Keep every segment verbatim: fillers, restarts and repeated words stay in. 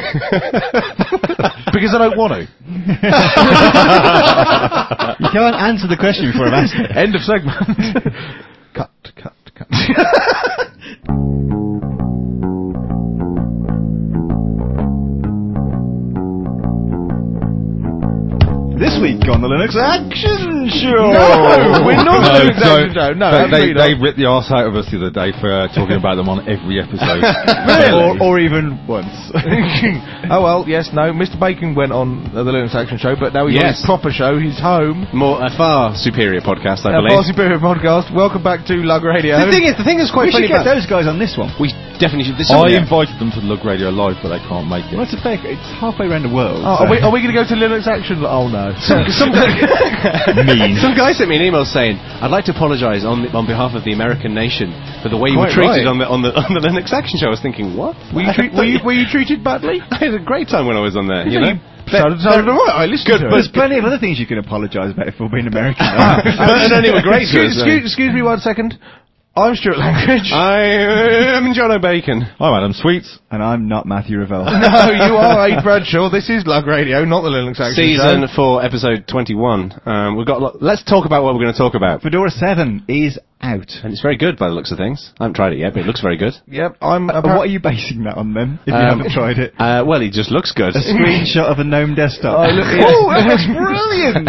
Because I don't want to. You can't answer the question before I've asked it. End of segment. Cut, cut, cut. This week on the Linux Action Show. No, we're not No, the Linux don't. Action Show. No, they, they, absolutely they not. ripped the arse out of us the other day for uh, talking about them on every episode. or, or even once. Oh well, yes, no. Mister Bacon went on uh, the Linux Action Show, but now he's Yes. on his proper show. He's home. More a far superior podcast, I A believe. far superior podcast. Welcome back to Lug Radio. The thing is, the thing is quite We should funny get about those guys on this one. we definitely should. There's I somebody- invited them to Lug Radio Live, but they can't make Well, it. it's a fake. It's halfway around the world. Oh, so. are we, are we going to go to Linux Action? Oh no. some, some, Mean. some guy sent me an email saying, "I'd like to apologise on the, on behalf of the American nation for the way you were Quite treated right. on the on the on the Linux Action Show." I was thinking, what? Were you, treat, were, you, were you treated badly? I had a great time when I was on there. You know. Sounded, sounded all right. I listened Good, to There's it. plenty of other things you can apologise about for being American. And then they were great to us, Excuse, excuse, excuse me one second. I'm Stuart Langridge. I am John O'Bacon. I'm Adam Sweets. And I'm not Matthew Revell. No, you are Aid Bradshaw. This is Lug Radio, not the Linux Action Season Show. four, episode twenty-one. Um, we've got. A lot, let's talk about what we're going to talk about. Fedora seven is out. And it's very good by the looks of things. I haven't tried it yet, but it looks very good. Yep, I'm. Uh, what are you basing that on then? If you Um, haven't tried it. Uh, well, it just looks good. A screenshot of a GNOME desktop. Oh, look, oh that looks brilliant!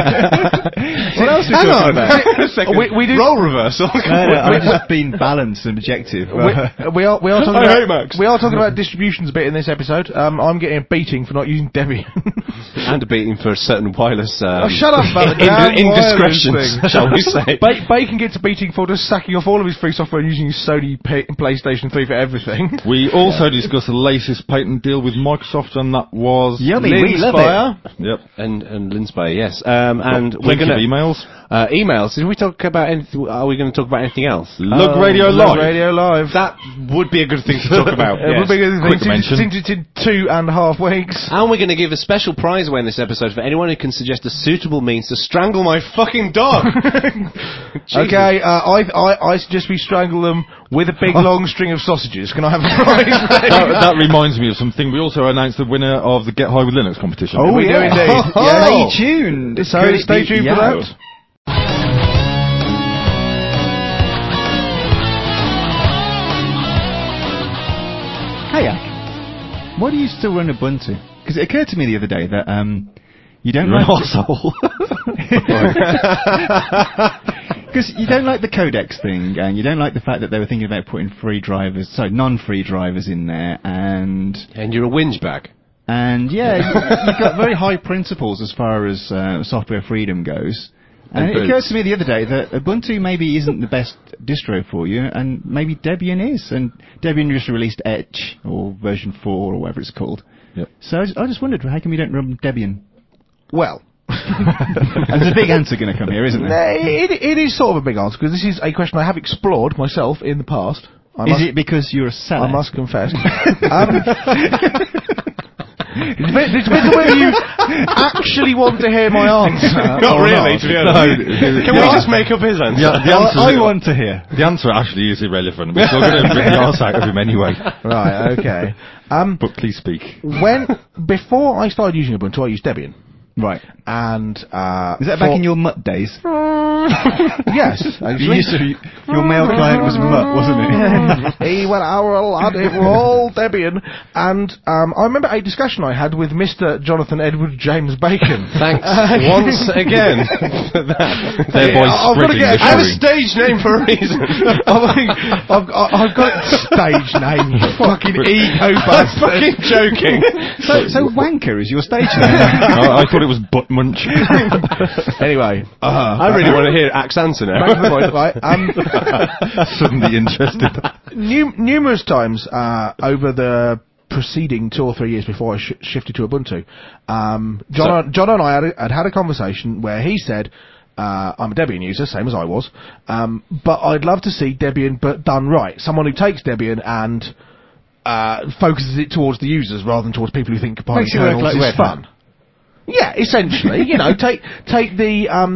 What else are we Hang talking on. about? A second. We- we did- Role reversal. No, no, I'm just being balanced and objective. we, we are we are talking I about hate Macs. we are talking about distributions a bit in this episode. Um, I'm getting a beating for not using Debian. And a beating for a certain wireless. Um, Oh, shut up about the in- damn indiscretions, wireless thing. shall we say? Ba- Bacon gets a beating for just sacking off all of his free software and using his Sony P- PlayStation three for everything. We also discussed the latest patent deal with Microsoft, and that was Yummy, we love Linspire. Yep. And and Linspire, yes. Um, and we're Plenty of going to emails. uh, emails. Did we talk about anything? Are we going to talk about anything else? Lug Oh, Radio Lug Live. Radio Live. That would be a good thing to talk about. It would yes. be a good Quick thing since, mention. since it's in two and a half weeks. And we're going to give a special prize away in this episode for anyone who can suggest a suitable means to strangle my fucking dog. Jesus. Okay, uh, I, I I suggest we strangle them with a big long string of sausages. Can I have a prize? that, that reminds me of something. We also announced the winner of the Get High with Linux competition. Oh, we do indeed. Yeah, stay tuned. So Could it stay be- tuned yeah. for that. Kayak, why do you still run Ubuntu? Because it occurred to me the other day that um, you don't You're an like arsehole. because you don't like the codecs thing, and you don't like the fact that they were thinking about putting free drivers, sorry, non-free drivers in there, and And you're a whinge bag. and yeah, you, you've got very high principles as far as uh, software freedom goes. And, And it occurred boots. to me the other day that Ubuntu maybe isn't the best distro for you, and maybe Debian is. And Debian just released Etch, or version four, or whatever it's called. Yep. So I just, I just wondered, how come you don't run Debian? Well, And there's a big answer going to come here, isn't there? no, it, it is sort of a big answer because this is a question I have explored myself in the past. I Is must, it because you're a seller? I must confess. um, it depends, it depends on whether you actually want to hear my answer. Not or really, not. to be honest. Can we just make up his answer? Yeah, the answer I, I is- want to hear. The answer actually is irrelevant. We're still going to bring the arse out of him anyway. Right, okay. Um, But please speak. when before I started using Ubuntu, I used Debian, Right. and uh, Is that back for- in your mutt days? yes, You actually. used to, your mail client was mutt, wasn't it? He went our lad, it were all Debian, and um, I remember a discussion I had with Mister Jonathan Edward James Bacon. Thanks once again for that. Thereby I've got to spreading get- the I have a showing. stage name for a reason. I've, I've, I've got a stage name, you fucking ego I'm bastard. fucking joking. So, so wanker is your stage name. I, I thought it was butt munch. Anyway, uh, I really want to hear Axe answer now. back to the point, right? Um, Suddenly interested. nu- numerous times uh, over the preceding two or three years before I sh- shifted to Ubuntu, um, John, John and I had, a, had had a conversation where he said, uh, I'm a Debian user, same as I was, um, but I'd love to see Debian but done right. Someone who takes Debian and uh, focuses it towards the users rather than towards people who think compiling Makes it work kernels like is Red Hat. fun. Yeah, essentially, you know, take take the um,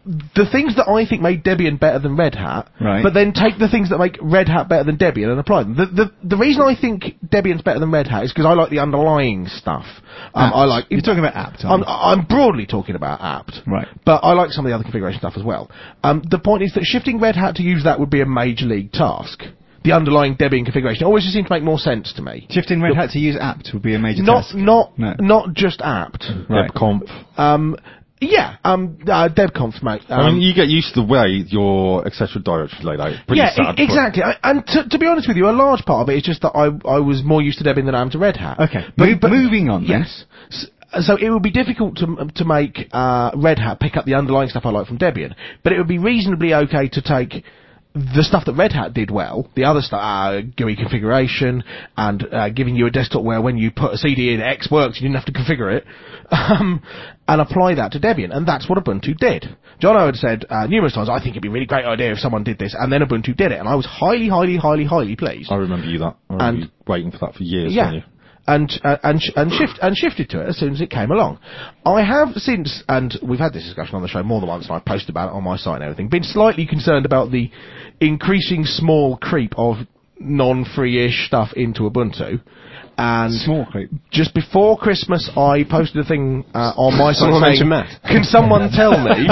the things that I think made Debian better than Red Hat, Right. but then take the things that make Red Hat better than Debian and apply them. The the, the reason I think Debian's better than Red Hat is because I like the underlying stuff. Um, I like You're talking about apt, I'm, aren't you? I'm broadly talking about apt, Right. but I like some of the other configuration stuff as well. Um, the point is that shifting Red Hat to use that would be a major league task. The underlying Debian configuration always just seemed to make more sense to me. Shifting Red Hat to use apt would be a major Not task. not No. not just apt. Right. DebConf. Um, yeah, um, uh, DebConf, mate. Um, I mean, you get used to the way your et cetera directory is laid out. Pretty yeah, sad, e- exactly. I, and to, to be honest with you, a large part of it is just that I I was more used to Debian than I am to Red Hat. Okay. Mo- moving on then. Yes. S- So it would be difficult to to make uh, Red Hat pick up the underlying stuff I like from Debian, but it would be reasonably okay to take the stuff that Red Hat did well, the other stuff, uh, G U I configuration, and uh, giving you a desktop where when you put a C D in, X works, you didn't have to configure it, um, and apply that to Debian, and that's what Ubuntu did. John O had said uh, numerous times, I think it'd be a really great idea if someone did this, and then Ubuntu did it, and I was highly, highly, highly, highly pleased. I remember you that. I remember And- you waiting for that for years, Yeah. weren't you? And uh, and sh- and shift and shifted to it as soon as it came along. I have since, and we've had this discussion on the show more than once, and I've posted about it on my site and everything. Been slightly concerned about the increasing small creep of non-free-ish stuff into Ubuntu. And Small creep. just before Christmas, I posted a thing uh, on my site Someone saying, mentioned Matt. "Can someone tell me?"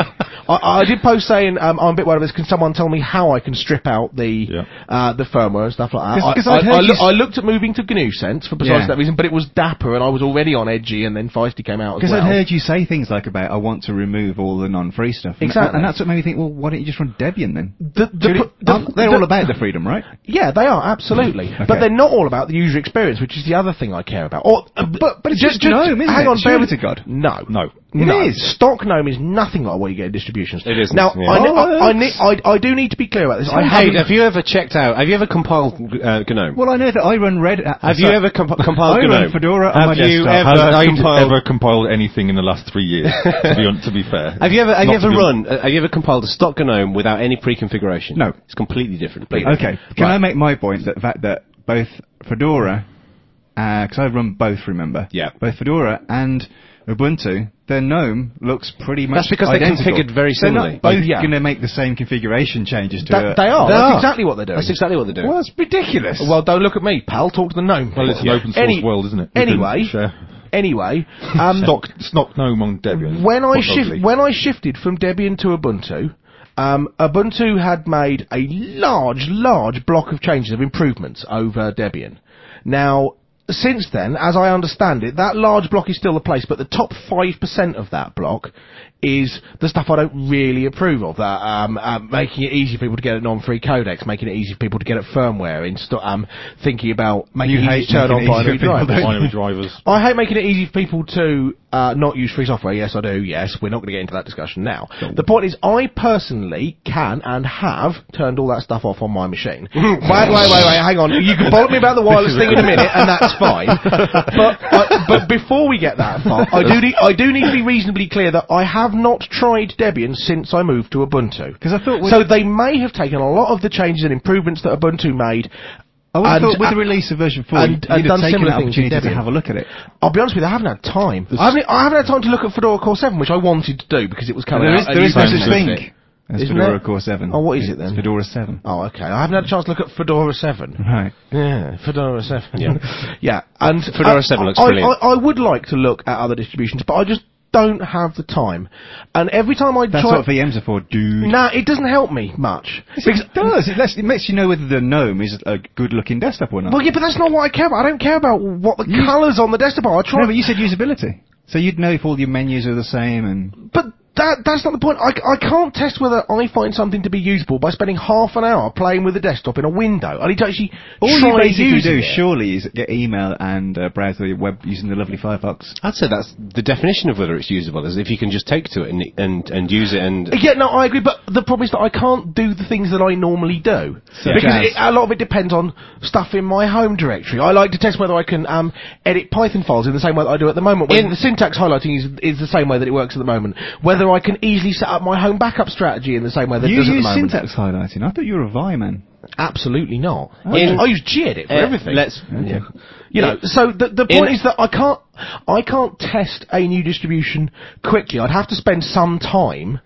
I, I did post saying um, I'm a bit worried about this. Can someone tell me how I can strip out the Yeah. uh, the firmware and stuff like that? 'Cause- 'cause I, I'd I, heard I, you loo- s- I looked at moving to G N U Sense for precisely Yeah. that reason, but it was Dapper, and I was already on Edgy, and then Feisty came out as Because well. I'd heard you say things like about, I want to remove all the non-free stuff. And- Exactly. And that's what made me think, well, why don't you just run Debian then? The- the Surely- pro- the- aren't- they're the- all about the freedom, right? Yeah, they are absolutely, Okay. but they're not all about the user experience, which is the other thing I care about. Or, uh, But- but it's just GNOME, isn't hang it? on, Surely bear with- to God. No, No. It no. is. Stock GNOME is nothing like what you get in distributions. It isn't, Now, yeah. I, ne- Oh, I, I, ne- it's- I, I do need to be clear about this. I Hey, haven't- have you ever checked out? Have you ever compiled uh, GNOME? Well, I know that I run Red Hat. have you ever comp- compiled I GNOME? run Fedora on have my you desktop. ever Has Aid compiled? ever compiled anything in the last three years? to, be on, to be fair, Have you ever have Not you to ever be- run? Uh, have you ever compiled a stock GNOME without any pre-configuration? No. It's completely different. Okay, can Right. I make my point that the fact that both Fedora, because I run both, remember? Yeah. Both Fedora and Ubuntu, their GNOME looks pretty much That's because they're identical. configured very They're similarly. not both Yeah. going to make the same configuration changes to That- it. they are. They That's are. exactly what they're doing. That's exactly what they're doing. Well, it's ridiculous. Well, don't look at me, pal. Talk to the gnome. Well, it's an Yeah. open source Any- world, isn't it? We can Anyway, share. anyway, um, Stock, stock gnome on Debian. when I Quite shift ugly. when I shifted from Debian to Ubuntu, um, Ubuntu had made a large, large block of changes of improvements over Debian. Now, since then, as I understand it, that large block is still the place, but the top five percent of that block is the stuff I don't really approve of. That um, um, making it easy for people to get at non-free codecs, making it easy for people to get at firmware, insta- um, thinking about making You it hate easy to turn on making it easy binary for people, drivers. don't you? binary drivers. I hate making it easy for people to uh, not use free software. Yes, I do. Yes, we're not going to get into that discussion now. The point is, I personally can and have turned all that stuff off on my machine. wait, wait, wait, wait. Hang on. You can bollock me about the wireless thing in a minute, and that's fine. But uh, but before we get that far, I do need I do need to be reasonably clear that I have not tried Debian since I moved to Ubuntu. 'Cause I thought with- so they may have taken a lot of the changes and improvements that Ubuntu made. I would have and- thought with the release of version four, and- you'd and have done taken similar the things in opportunity to Debian. have a look at it. I'll be honest with you, I haven't had time. I haven't, I haven't had time to look at Fedora Core seven, which I wanted to do because it was coming There out. is, and there you is no guys such missed thing it. as Isn't Fedora there? Core seven. Oh, what is it It's then? Fedora seven. Oh, okay. I haven't had a chance to look at Fedora seven. Right. Yeah, Fedora seven. Yeah. yeah, and Fedora uh, seven looks I, brilliant. I, I would like to look at other distributions, but I just don't have the time. And every time I That's try, what V Ms are for, dude. nah, it doesn't help me much. Because it does. It, lets, it makes you know whether the GNOME is a good-looking desktop or not. Well, yeah, but that's not what I care about. I don't care about what the colours on the desktop are. I try. No, but you said usability. So you'd know if all your menus are the same and... But that that's not the point. I, I can't test whether I find something to be usable by spending half an hour playing with the desktop in a window. I need to actually All try you basically using do, it. surely, is get email and uh, browse the web using the lovely Firefox. I'd say that's the definition of whether it's usable, is if you can just take to it and and, and use it and... Yeah, no, I agree, but the problem is that I can't do the things that I normally do. Such because as? it, a lot of it depends on stuff in my home directory. I like to test whether I can um, edit Python files in the same way that I do at the moment. When In- the syntax highlighting is, is the same way that it works at the moment. Whether I can easily set up my home backup strategy in the same way that You it does at the use moment. syntax highlighting. I thought you were a Vi man. Absolutely not. In- I, I use gedit for Uh, everything. Let's... Okay. You know, so the the point In- is that I can't I can't test a new distribution quickly. I'd have to spend some time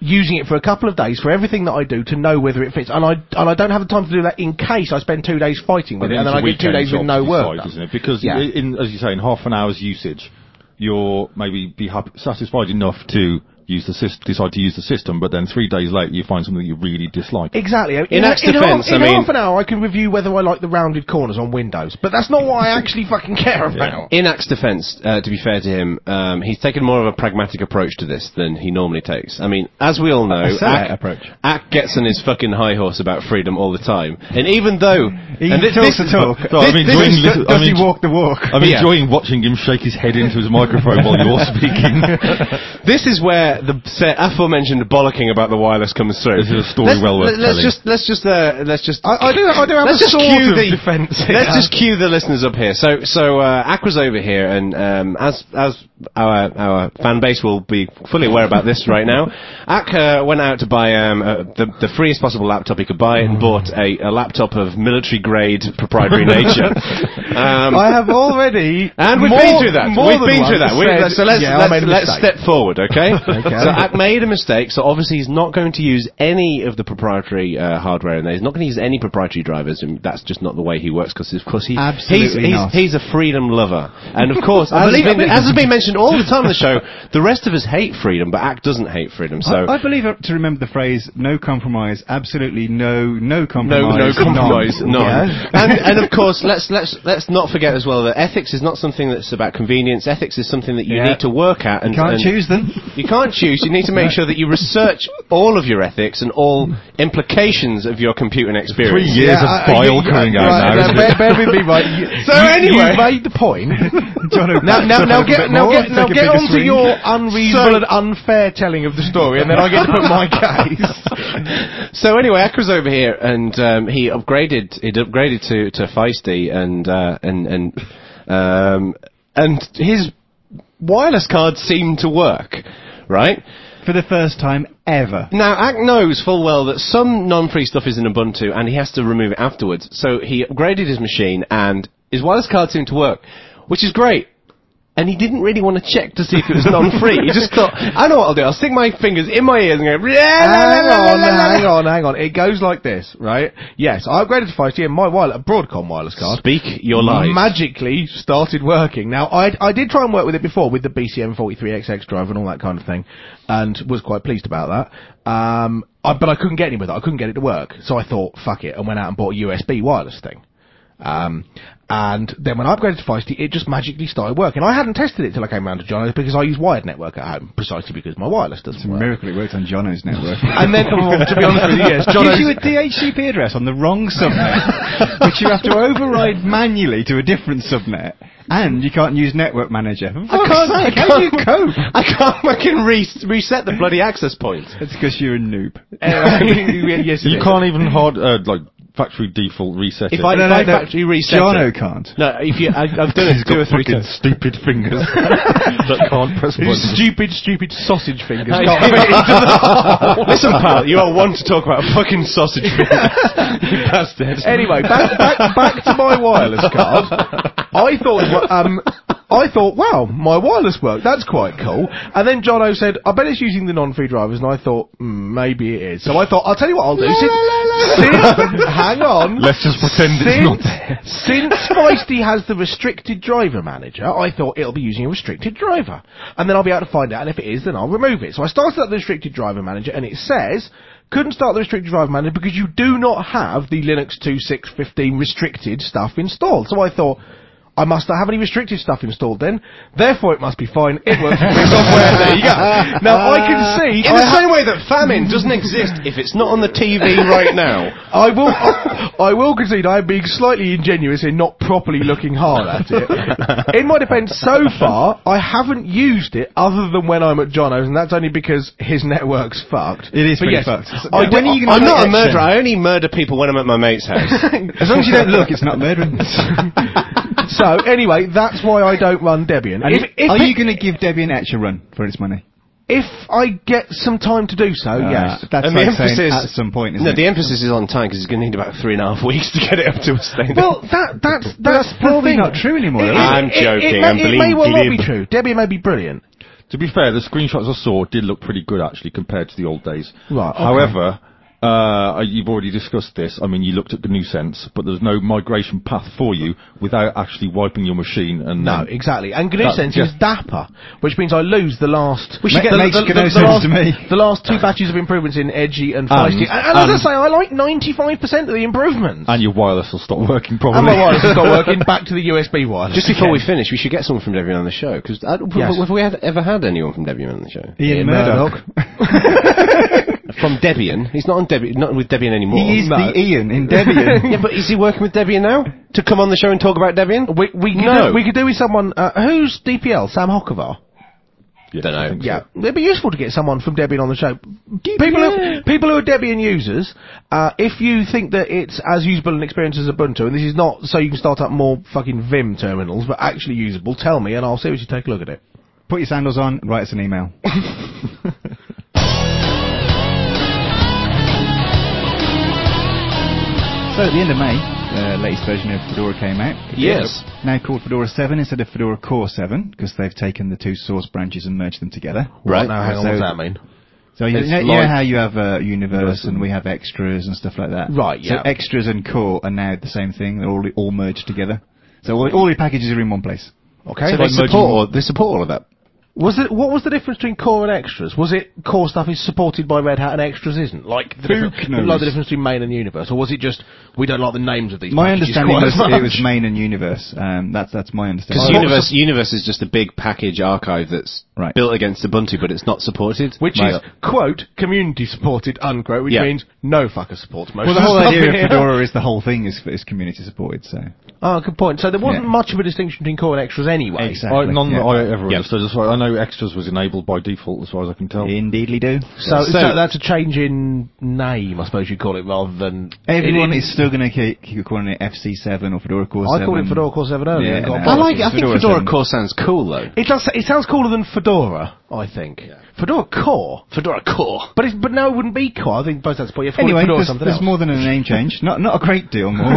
using it for a couple of days for everything that I do to know whether it fits, and I and I don't have the time to do that in case I spend two days fighting with it, and then I get two days with no work done. Isn't it? Because Yeah. in, as you say, in half an hour's usage, you'll maybe be happy, satisfied enough to use the syst- decide to use the system, but then three days later you find something you really dislike. Exactly. In, In Axe in, defense, half, in I mean- half an hour I can review whether I like the rounded corners on Windows, but that's not what I actually fucking care about. In Axe defense, uh, to be fair to him, um, he's taken more of a pragmatic approach to this than he normally takes. I mean, as we all know, Select Ack, approach. Ack gets on his fucking high horse about freedom all the time. And even though... He and thi- talks this- the talk. No, I'm this- this enjoying is- listen- Does I'm he enj- walk the walk? I'm Yeah. enjoying watching him shake his head into his microphone while you're speaking. This is where the say, aforementioned bollocking about the wireless comes through. This is a story let's, well worth let's telling. just let's just uh, let's just I, I do I do have let's a just sort cue of the defence here. let's just cue the listeners up here. So so uh, Ack was over here, and um, as as our our fan base will be fully aware about this right now, Ack uh, went out to buy um, uh, the the freest possible laptop he could buy, and bought a, a laptop of military grade proprietary nature. Um, I have already and we've more- been through that. more We've than been through that. once We, said, so let's yeah, I made let's, a let's mistake. step forward, okay? Okay. So Ack made a mistake. So obviously he's not going to use any of the proprietary uh, hardware in there. He's not going to use any proprietary drivers, and that's just not the way he works. Because of course he Absolutely he's, not. he's he's a freedom lover, and of course as, believe- has I been, believe- as has been mentioned all the time on the show, the rest of us hate freedom, but Ack doesn't hate freedom. So I, I believe it to remember the phrase "no compromise," absolutely no, no no, compromise, no compromise, none. none. Yeah. and and of course, let's let's let's not forget as well that ethics is not something that's about convenience. Ethics is something that you Yeah. need to work at, and You can't and choose them. You can't choose. You need to make sure that you research all of your ethics and all implications of your computing experience. Three years of I- I- bile you- coming out right, now. now, isn't bear, it? bear with me, right? You, So you, anyway- you made the point. John Now, now, now get, now get, now take a get bigger on to swing. your unreasonable So- and unfair telling of the story, and then I get to put my case. So anyway, Ack was over here, and um, he upgraded. He upgraded to to Feisty, and uh, and and um, and his wireless card seemed to work, right? for the first time ever. Now, Ack knows full well that some non-free stuff is in Ubuntu, and he has to remove it afterwards. So he upgraded his machine, and his wireless card seemed to work, which is great. And he didn't really want to check to see if it was non-free. He just thought, I know what I'll do. I'll stick my fingers in my ears and go, hang on, hang on, hang on. It goes like this, right? Yes, I upgraded to five G and my wireless, a Broadcom wireless card. Speak your lies. Magically started working. Now, I I did try and work with it before with the B C M forty-three X X drive and all that kind of thing, and was quite pleased about that. Um, I, but I couldn't get any with it. I couldn't get it to work. So I thought, fuck it, and went out and bought a U S B wireless thing. Um, and then when I upgraded to Feisty, it just magically started working. I hadn't tested it till I came round to Jono's because I use wired network at home, precisely because my wireless doesn't It's a work. miracle it worked on Jono's network. And then, well, to be honest with you, yes, Gives Jono's... you a D H C P address on the wrong subnet, which you have to override manually to a different subnet, and you can't use Network Manager. I can't, I can't, How do you cope? I can't fucking re- reset the bloody access point. It's because you're a noob. Anyway, yes, it You is. can't even hard uh, like factory default reset If it. I, No, if no, I no. factory reset Jono it. can't. No, if you, I, I've done it He's two or got three fucking times. stupid fingers that can't press buttons. Stupid, stupid sausage fingers. Hey, Can't fit into the hole. Listen, pal, you are one to talk about fucking sausage fingers. You bastard. Anyway, back, back, back to my wireless card. I thought, well, um, I thought, wow, my wireless worked. That's quite cool. And then Jono said, I bet it's using the non-free drivers. And I thought, mm, maybe it is. So I thought, I'll tell you what I'll do. Since, since, hang on. Let's just pretend it's since, not there. Since Feisty has the restricted driver manager, I thought it'll be using a restricted driver. And then I'll be able to find out, and if it is, then I'll remove it. So I started up the restricted driver manager, and it says, couldn't start the restricted driver manager because you do not have the Linux two point six fifteen restricted stuff installed. So I thought, I must not have any restricted stuff installed then. Therefore, it must be fine. It works with free software. There you go. Now, I can see... In I the ha- same way that famine doesn't exist if it's not on the T V right now. I will, I will concede I am being slightly ingenuous in not properly looking hard at it. In my defence, so far, I haven't used it other than when I'm at Jono's, and that's only because his network's fucked. It is But pretty yes, fucked. I When are you gonna I'm make not a action? murderer. I only murder people when I'm at my mate's house. As long as you don't look, it's not murdering. So, anyway, that's why I don't run Debian. And If, if, are it- you going to give Debian Etch a run for its money? if I get some time to do so, Uh, yes. That's And the like saying emphasis- at some point, isn't No, it? the emphasis is on time because he's going to need about three and a half weeks to get it up to a state. Well, that, that's, that's, that's probably the thing. not true anymore, It- though. it- I'm it- joking, It, may, I'm it may well not be glib. true. Debian may be brilliant. To be fair, the screenshots I saw did look pretty good actually compared to the old days. Right, okay. However, uh, you've already discussed this. I mean, you looked at G N U Sense, but there's no migration path for you without actually wiping your machine. And No, then exactly. And G N U That- Sense yeah. is dapper, which means I lose the last. We should the, get- makes the, G N U the, the sense last, to me. the last two batches of improvements in Edgy and Feisty. And, and, and- as I say, I like ninety-five percent of the improvements. and your wireless will stop working And properly. my wireless has got working back to the U S B wireless. Just before we again. finish, we should get someone from Debian on the show, because uh, Yes. have we had, ever had anyone from Debian on the show? Ian Ian Murdoch. From Debian? He's not on Debian, not with Debian anymore. He is No. the Ian in Debian. Yeah, but is he working with Debian now? To come on the show and talk about Debian? We, we, could No. do, we could do with someone, uh, who's D P L? Sam Hockavar? Yes, Dunno. I think so. Yeah, it'd be useful to get someone from Debian on the show. People who, people who are Debian users, uh, if you think that it's as usable an experience as Ubuntu, and this is not so you can start up more fucking Vim terminals, but actually usable, tell me and I'll seriously take a look at it. Put your sandals on, write us an email. So at the end of May, the latest version of Fedora came out. Yes. Now called Fedora seven instead of Fedora Core seven, because they've taken the two source branches and merged them together. Right. Now, hang on, So- what does that mean? So you It's know, you know like- how you have uh, Universe and we have extras and stuff like that? Right, So yeah. extras and core are now the same thing. They're all, all merged together. So all, all your packages are in one place. Okay. So they support, all, they support all of that. Was it, what was the difference between core and extras? Was it core stuff is supported by Red Hat and extras isn't? Like the, Who difference, knows? like the difference between main and universe? Or was it just, we don't like the names of these My packages understanding quite was as much? it was main and universe. Um, that's that's my understanding. Because Oh, Universe, what was Universe is just a big package archive that's Right. built against Ubuntu, but it's not supported. Which Right. is, quote, community supported, unquote, which Yeah. means no fucker supports most Well, the of whole stuff idea in of here. Fedora is the whole thing is, is community supported. So Oh, good point. So there wasn't Yeah. much of a distinction between core and extras anyway. Exactly. I, none yeah. that I ever Yeah. understood. As far, I know extras was enabled by default, as far as I can tell. Indeedly do. So, So- so that's a change in name, I suppose you'd call it, rather than... Everyone it, is still going to keep, keep calling it F C seven or Fedora Core I seven. called it Fedora Core seven earlier. Yeah, and got no. bollocks. I like it. I think Fedora Fedora seven. Core sounds cool, though. It does. It sounds cooler than Fedora, I think. Fedora Core, Fedora Core. but it's, but no, it wouldn't be Core. I think both that's point. Anyway, Fedora there's, something there's else. more than a name change. Not not a great deal more,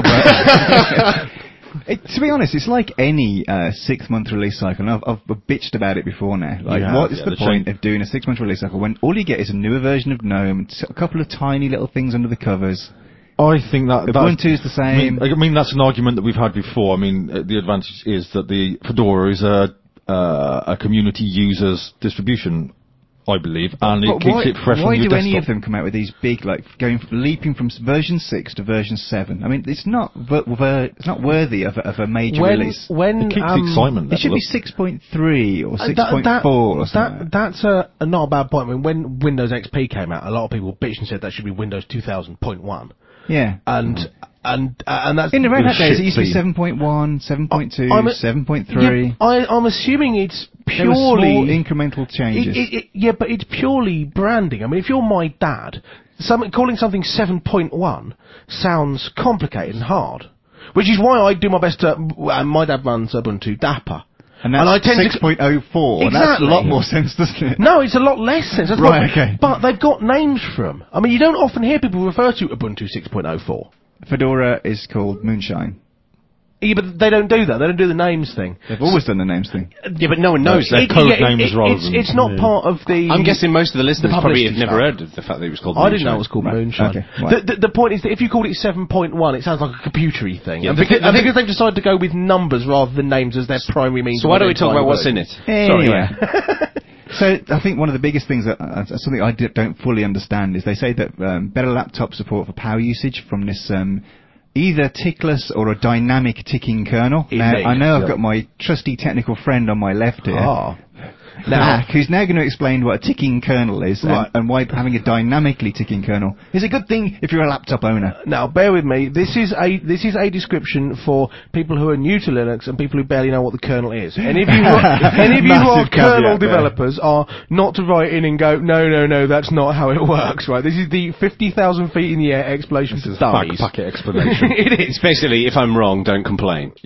but it, to be honest, it's like any uh, six-month release cycle. And I've, I've bitched about it before now. Like, You have, what is yeah, the the point change- of doing a six-month release cycle when all you get is a newer version of GNOME, a couple of tiny little things under the covers? I think that Ubuntu is the I mean, same. I mean, that's an argument that we've had before. I mean, uh, the advantage is that the Fedora is a uh, a community users distribution, I believe, and it But keeps why, it fresh why on your do desktop. any of them come out with these big, like, going from, leaping from s- version six to version seven? I mean, it's not ver- ver- it's not worthy of a, of a major when release. when It keeps um, the excitement It should level be six point three or uh, six that- point that- four or that, something. That's a, a not a bad point. I mean, when Windows X P came out, a lot of people bitched and said that should be Windows two thousand point one, yeah. and and uh, and that's In the Red With Hat days, shit it used to be feed. seven point one, seven point two, I'm a- seven point three. Yeah, I, I'm assuming it's There were small purely incremental changes. It, it, it, yeah, but it's purely branding. I mean, if you're my dad, some, calling something seven point one sounds complicated and hard. Which is why I do my best to, and my dad runs Ubuntu Dapper. and that's and I tend to- six point oh four. That's a Exactly. lot more sense, doesn't it? No, it's a lot less sense. That's Right, what- okay. But they've got names for them. I mean, you don't often hear people refer to Ubuntu six point oh four. Fedora is called Moonshine. Yeah, but they don't do that. They don't do the names thing. They've always done the names thing. Yeah, but no one knows. They're It- code yeah, it- names it- rather it's, than- it's not yeah. part of the... I'm guessing most of the listeners the probably have publicity never stuff. heard of the fact that it was called I didn't know Moonshine. it was called Right. Moonshine. Okay, right. The, the, the point is that if you called it seven point one, it sounds like a computery thing. Yeah, and the because, thi- the and thing- because they've decided to go with numbers rather than names as their primary means. So of why don't we talk identifying about what's the in word. it? Sorry, Anyway. yeah. So I think one of the biggest things that uh, something I d- don't fully understand is they say that um, better laptop support for power usage from this um, either tickless or a dynamic ticking kernel. Now Indeed, I know I've yeah. got my trusty technical friend on my left here. Ah. Now, who's now going to explain what a ticking kernel is and, Right. and why having a dynamically ticking kernel is a good thing if you're a laptop owner. Now, bear with me. This is a this is a description for people who are new to Linux and people who barely know what the kernel is. Any of you, who are, any of you who are Massive caveat kernel there. developers are not to write in and go, no, no, no, that's not how it works. Right? This is the fifty thousand feet in the air explanation for dummies. Backpacket explanation. It is. It's basically, if I'm wrong, don't complain. Yeah.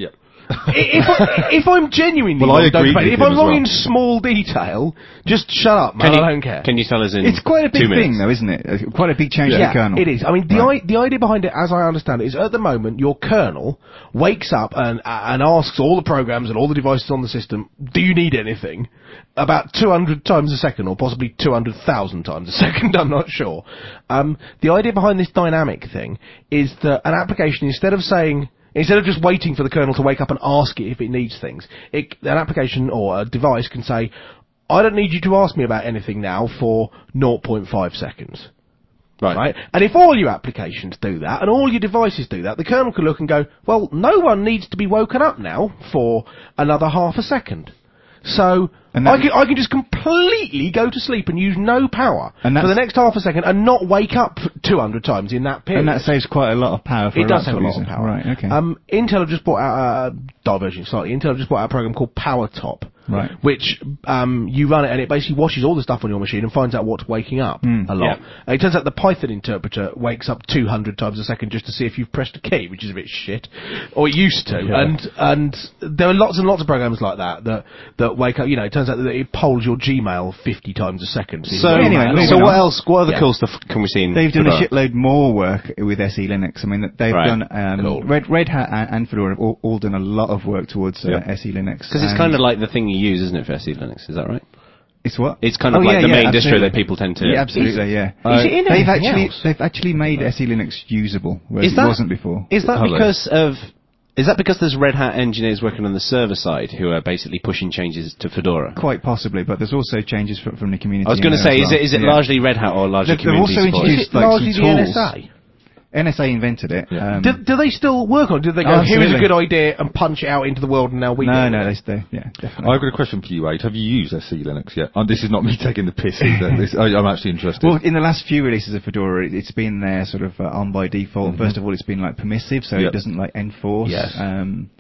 if, I, if I'm genuinely Well, I wrong, don't agree debate it. with If him I'm as wrong well. in small detail, just shut up, man. Can you, I don't care. Can you tell us in It's quite a big two minutes? thing, though, isn't it? Uh, Quite a big change to Yeah, the kernel. it is. I mean, the, Right. I, the idea behind it, as I understand it, is at the moment your kernel wakes up and and asks all the programs and all the devices on the system, "Do you need anything?" About two hundred times a second, or possibly two hundred thousand times a second. I'm not sure. Um, the idea behind this dynamic thing is that an application, instead of saying Instead of just waiting for the kernel to wake up and ask it if it needs things, it, an application or a device can say, "I don't need you to ask me about anything now for zero point five seconds." Right. Right? And if all your applications do that, and all your devices do that, the kernel can look and go, "Well, no one needs to be woken up now for another half a second." So, And I that- can, I can just completely go to sleep and use no power And for the that's- next half a second and not wake up two hundred times in that period. And that saves quite a lot of power for It a does laptop have a lot user. of power. Right, okay. Um, Intel have just brought out, uh, diverging slightly, Intel have just brought out a program called PowerTop. Right. Which, um, you run it and it basically washes all the stuff on your machine and finds out what's waking up a lot. Yeah. And it turns out the Python interpreter wakes up two hundred times a second just to see if you've pressed a key, which is a bit shit. Or it used to. And, and there are lots and lots of programs like that that, that wake up, you know, it turns out that it polls your Gmail fifty times a second. So, Anyway, moving so what on. else? What other Yeah. cool stuff can we see? In They've done a Fedora? shitload more work with S E Linux. I mean, they've Right. done Cool. um, Red, Red Hat and, and Fedora have all, all done a lot of work towards uh, Yeah. S E Linux. Because it's And kind of like the thing you use, isn't it, for S E Linux? Is that right? it's what It's kind of Oh, like yeah, the yeah, main distro absolutely. that people tend to. Yeah, absolutely, yeah. Is it in they've anything actually else? they've actually made S E Linux usable, whereas Is it that- wasn't before. Is that Have they? because of? Is that because there's Red Hat engineers working on the server side who are basically pushing changes to Fedora? Quite possibly, but there's also changes from, from the community. I was going to in there say, as is it well. is it Yeah. largely Red Hat or largely They've- they've community also support? Is introduced it like largely some the tools. N S A? N S A invented it. Yeah. Um, Do, do they still work on it? Do they go, Oh, "Here is a absolutely. good idea," and punch it out into the world and now we no, do no, it? they stay. Yeah, definitely. I've got a question for you, Wade. Have you used S E Linux yet? And this is not me taking the piss either. This, I, I'm actually interested. Well, in the last few releases of Fedora, it, it's been there sort of uh, on by default. First of all, it's been like permissive, so Yep. it doesn't like enforce. Yes. Um,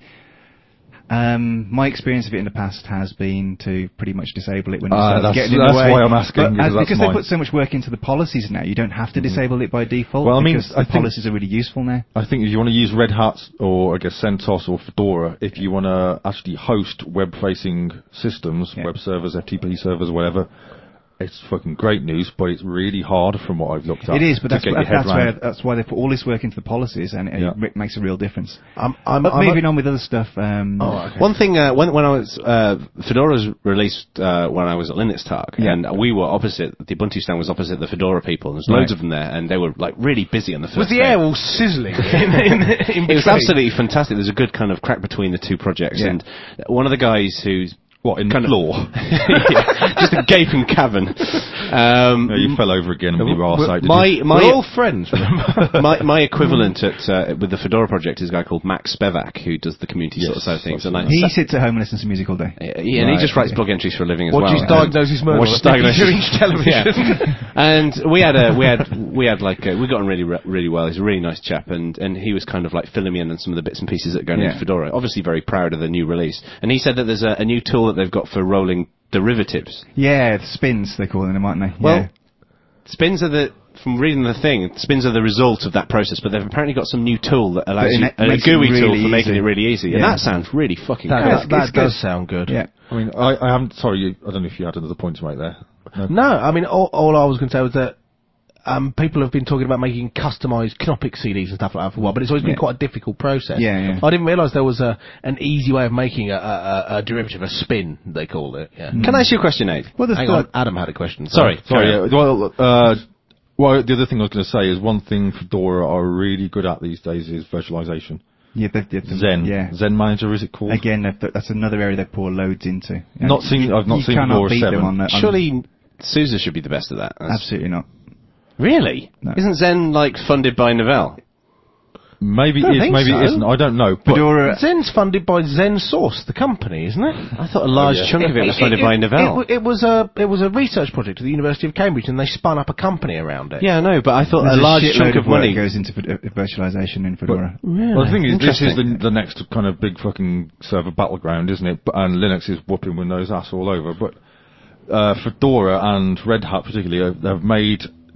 um, my experience of it in the past has been to pretty much disable it when it Ah, starts that's- getting in that's the way. why I'm asking, But because as, that's because they mine. put so much work into the policies now, you don't have to disable it by default. Well, I mean, because I the think- policies are really useful now. I think if you want to use Red Hat or I guess CentOS or Fedora, if you want to actually host web-facing systems, Yeah. web servers, F T P servers, whatever, it's fucking great news. But it's really hard from what I've looked at. It is, but to that's, get why- your head that's where round. that's why they put all this work into the policies, and it, Yeah. it makes a real difference. I'm, I'm, But I'm moving on with other stuff. Um, Oh, okay. One thing, uh, when when I was uh, Fedora was released uh, when I was at Linux Talk, Yeah. and we were opposite. The Ubuntu stand was opposite the Fedora people. And there's loads Right. of them there, and they were like really busy on the first. Was the day. air all sizzling in, in, in It was between? absolutely fantastic. There's a good kind of crack between the two projects, Yeah. and one of the guys who's What, in kind the of- floor? Yeah, just a gaping cavern. Um, No, you fell over again and we were arse out, did my you? my We're all friends, remember? my my equivalent at uh, with the Fedora project is a guy called Max Spevak who does the community sort of Yes, side of things, I've and seen I, he sits at home and listens to music all day. Yeah, yeah, and he Right, just writes okay. blog entries for a living as Watches well. and- Diagnosis Murder Watches on Diagnosis fifty-two inch television. Yeah. And we had a we had we had like a, we got on really re- really well. He's a really nice chap, and and he was kind of like filling me in on some of the bits and pieces that are going Yeah. into Fedora. Obviously, very proud of the new release. And he said that there's a, a new tool that they've got for rolling derivatives. Yeah, the spins they call them, aren't they? Well, yeah. spins are the from reading the thing, spins are the result of that process, but they've apparently got some new tool that allows That you, it a makes it GUI tool really for making easy. it really easy, and Yeah. that sounds really fucking That, cool. that, that it's good. does sound good. yeah. I mean, I, I haven't. Sorry, you, I don't know if you had another point to make there. No. No, I mean, all, all I was going to say was that um, people have been talking about making customised Knoppix C Ds and stuff like that for a while, but it's always been Yeah. quite a difficult process. Yeah, yeah. I didn't realise there was a an easy way of making a, a, a, a derivative, a spin, they call it. Yeah. Can I ask you a question, Abe? Well, there's Hang still on, Adam had a question. Sorry. Sorry, carry on. yeah. Well, uh, well, the other thing I was going to say is one thing Fedora are really good at these days is virtualization. Yeah, they've, they've, Zen, Yeah. Zen Manager, is it called? Again, they've- that's another area they pour loads into. Not seen- I've not you seen cannot Fedora beat them seven. on the, on Surely SUSE should be the best at that. That's- absolutely not. Really? No. Isn't Zen like funded by Novell? Maybe I it is, think maybe so. it isn't. I don't know. But Fedora. Zen's funded by Zen Source, the company, isn't it? I thought a large Oh, yeah. chunk of it was funded by It, Novell. wa- it was a it was a research project at the University of Cambridge, and they spun up a company around it. yeah, I know, but I thought There's a large shitload chunk of work money goes into Fed- uh, virtualization in Fedora. Well, the thing is, this is Interesting. the, the next kind of big fucking server battleground, isn't it? But, and Linux is whooping Windows ass all over. But uh, Fedora and Red Hat particularly have, have made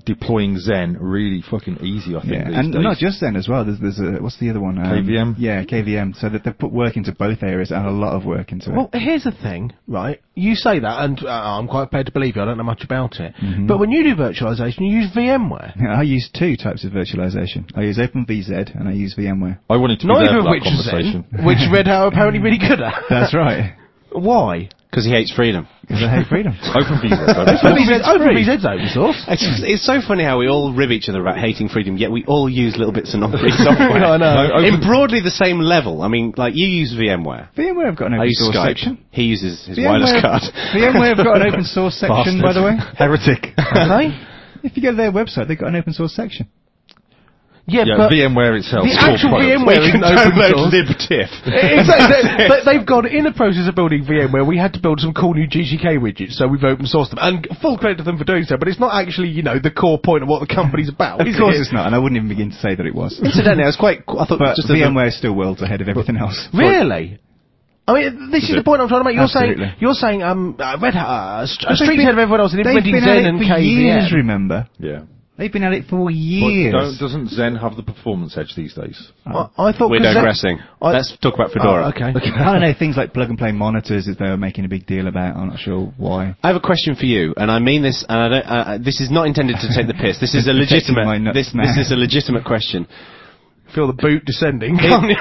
deploying Zen really fucking easy, I think, Yeah, these and days. not just Zen as well. There's, there's a, what's the other one? Um, K V M? Yeah, K V M. So that they've put work into both areas and a lot of work into Well, it. here's the thing, right? You say that, and uh, I'm quite prepared to believe you. I don't know much about it. Mm-hmm. But when you do virtualization, you use VMware. Yeah, I use two types of virtualization. I use OpenVZ and I use VMware. I wanted to be Neither there of for that which is conversation. Zen, which Red Hat are apparently really good at. That's right. Why? Because he hates freedom. Because I hate freedom. OpenVZ. OpenVZ's OpenVZ's open source. It's, just, it's so funny how we all rib each other about hating freedom, yet we all use little bits of non-free software. I know. No, In open- broadly the same level. I mean, like, you use VMware. VMware have got an I open use source Skype. section. He uses his wireless card. VMware have got an open source section, by the way. Heretic. Have they? If you go to their website, they've got an open source section. Yeah, Yeah, but VMware itself. the is called actual product. VMware isn't open source. libtiff. Exactly. They- They've gone in the process of building VMware. We had to build some cool new G C K widgets, so we've open sourced them. And full credit to them for doing so, but it's not actually, you know, the core point of what the company's about. Of is course it? it's not, and I wouldn't even begin to say that it was. Incidentally, I was quite. I thought But just as a- VMware is still worlds ahead of everything else. Really? I mean, this is it? the point I'm trying to make. You're Absolutely. saying, you're saying, um, uh, Red Hat, uh, st- But they've streets been- ahead of everyone else in They've implementing been at Zen it and for K V M. years, remember? Yeah. They've been at it for But years. don't, doesn't Zen have the performance edge these days? I, I thought We're 'cause Zen- digressing. I- Let's talk about Fedora. Oh, okay. I don't know, things like plug-and-play monitors that they were making a big deal about. I'm not sure why. I have a question for you, and I mean this. And I don't, uh, this is not intended to take the piss. This is a Protecting my legitimate. nuts This, now. this is a legitimate question. Feel the boot descending.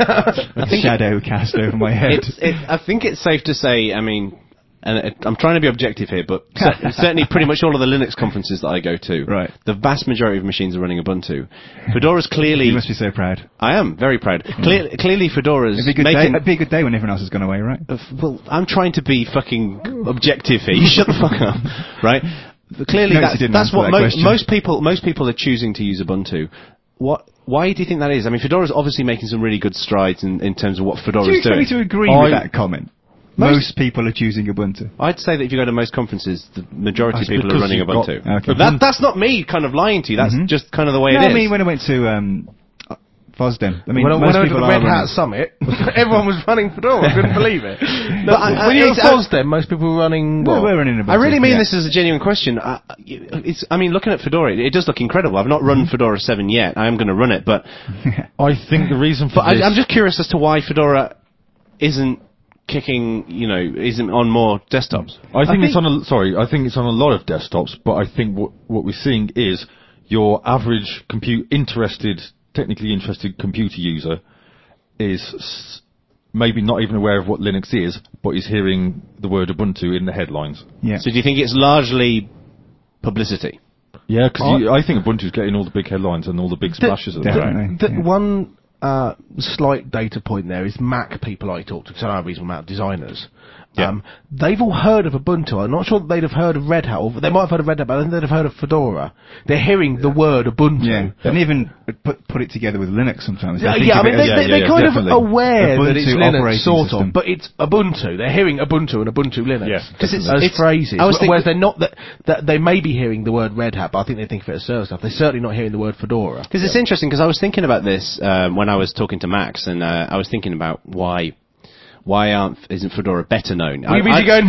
A shadow cast over my head. It's, it, I think it's safe to say. I mean, and it, I'm trying to be objective here, but cer- certainly pretty much all of the Linux conferences that I go to, Right. the vast majority of machines are running Ubuntu. Fedora's clearly. You must be so proud. I am very proud. Clear, clearly, Fedora's It'd be, a good day, making. it'd be a good day when everyone else has gone away, right? Uh, well, I'm trying to be fucking objective here. You shut the fuck up, right? Clearly, Notice that's, you didn't that's answer what that mo- question. most people most people are choosing to use Ubuntu. What? Why do you think that is? I mean, Fedora's obviously making some really good strides in, in terms of what Do you Fedora's expect me doing. to agree I- with that comment? Most- Most, people are choosing Ubuntu. I'd say that if you go to most conferences, the majority That's of people are because running you've got- Ubuntu. Okay. That, that's not me kind of lying to you. That's Mhm. just kind of the way No, it is. I mean, when I went to um, FOSDEM, I mean, when I, most when I went to people the are Red Hat running- Summit, everyone was running Fedora. I couldn't believe it. No, But I- when I- you were it's- I- FOSDEM, most people were running Well, what? we're running Ubuntu. I really mean yeah. this as a genuine question. Uh, it's, I mean, looking at Fedora, it, it does look incredible. I've not run Fedora seven yet. I am going to run it, but I think the reason for But this... I, I'm just curious as to why Fedora isn't kicking, you know, isn't on more desktops. I think I it's on a sorry. I think it's on a lot of desktops, but I think what what we're seeing is your average compute interested, technically interested computer user is s- maybe not even aware of what Linux is, but is hearing the word Ubuntu in the headlines. Yeah. So do you think it's largely publicity? Yeah, because I think Ubuntu's getting all the big headlines and all the big splashes at the moment. Definitely. The, yeah. One uh, slight data point there is Mac people I talk to, because I know a reasonable amount of designers. Yeah. Um, they've all heard of Ubuntu. I'm not sure that they'd have heard of Red Hat, or they might have heard of Red Hat, but I think they'd have heard of Fedora. They're hearing the word Ubuntu. Yeah, and even put put it together with Linux sometimes. They Yeah, think yeah, I of mean, it they, as- yeah, they, yeah, they're yeah, kind definitely. of aware that Ubuntu it's Linux, operating sort system. of, but it's Ubuntu. They're hearing Ubuntu and Ubuntu Linux Yeah, as definitely. it's- phrases. I was thinking- Whereas they're not that, that they may be hearing the word Red Hat, but I think they think of it as server stuff. They're certainly not hearing the word Fedora. Because it's interesting, because I was thinking about this um, when I was talking to Max, and uh, I was thinking about why why aren't isn't Fedora better known? I, You mean I- you're going,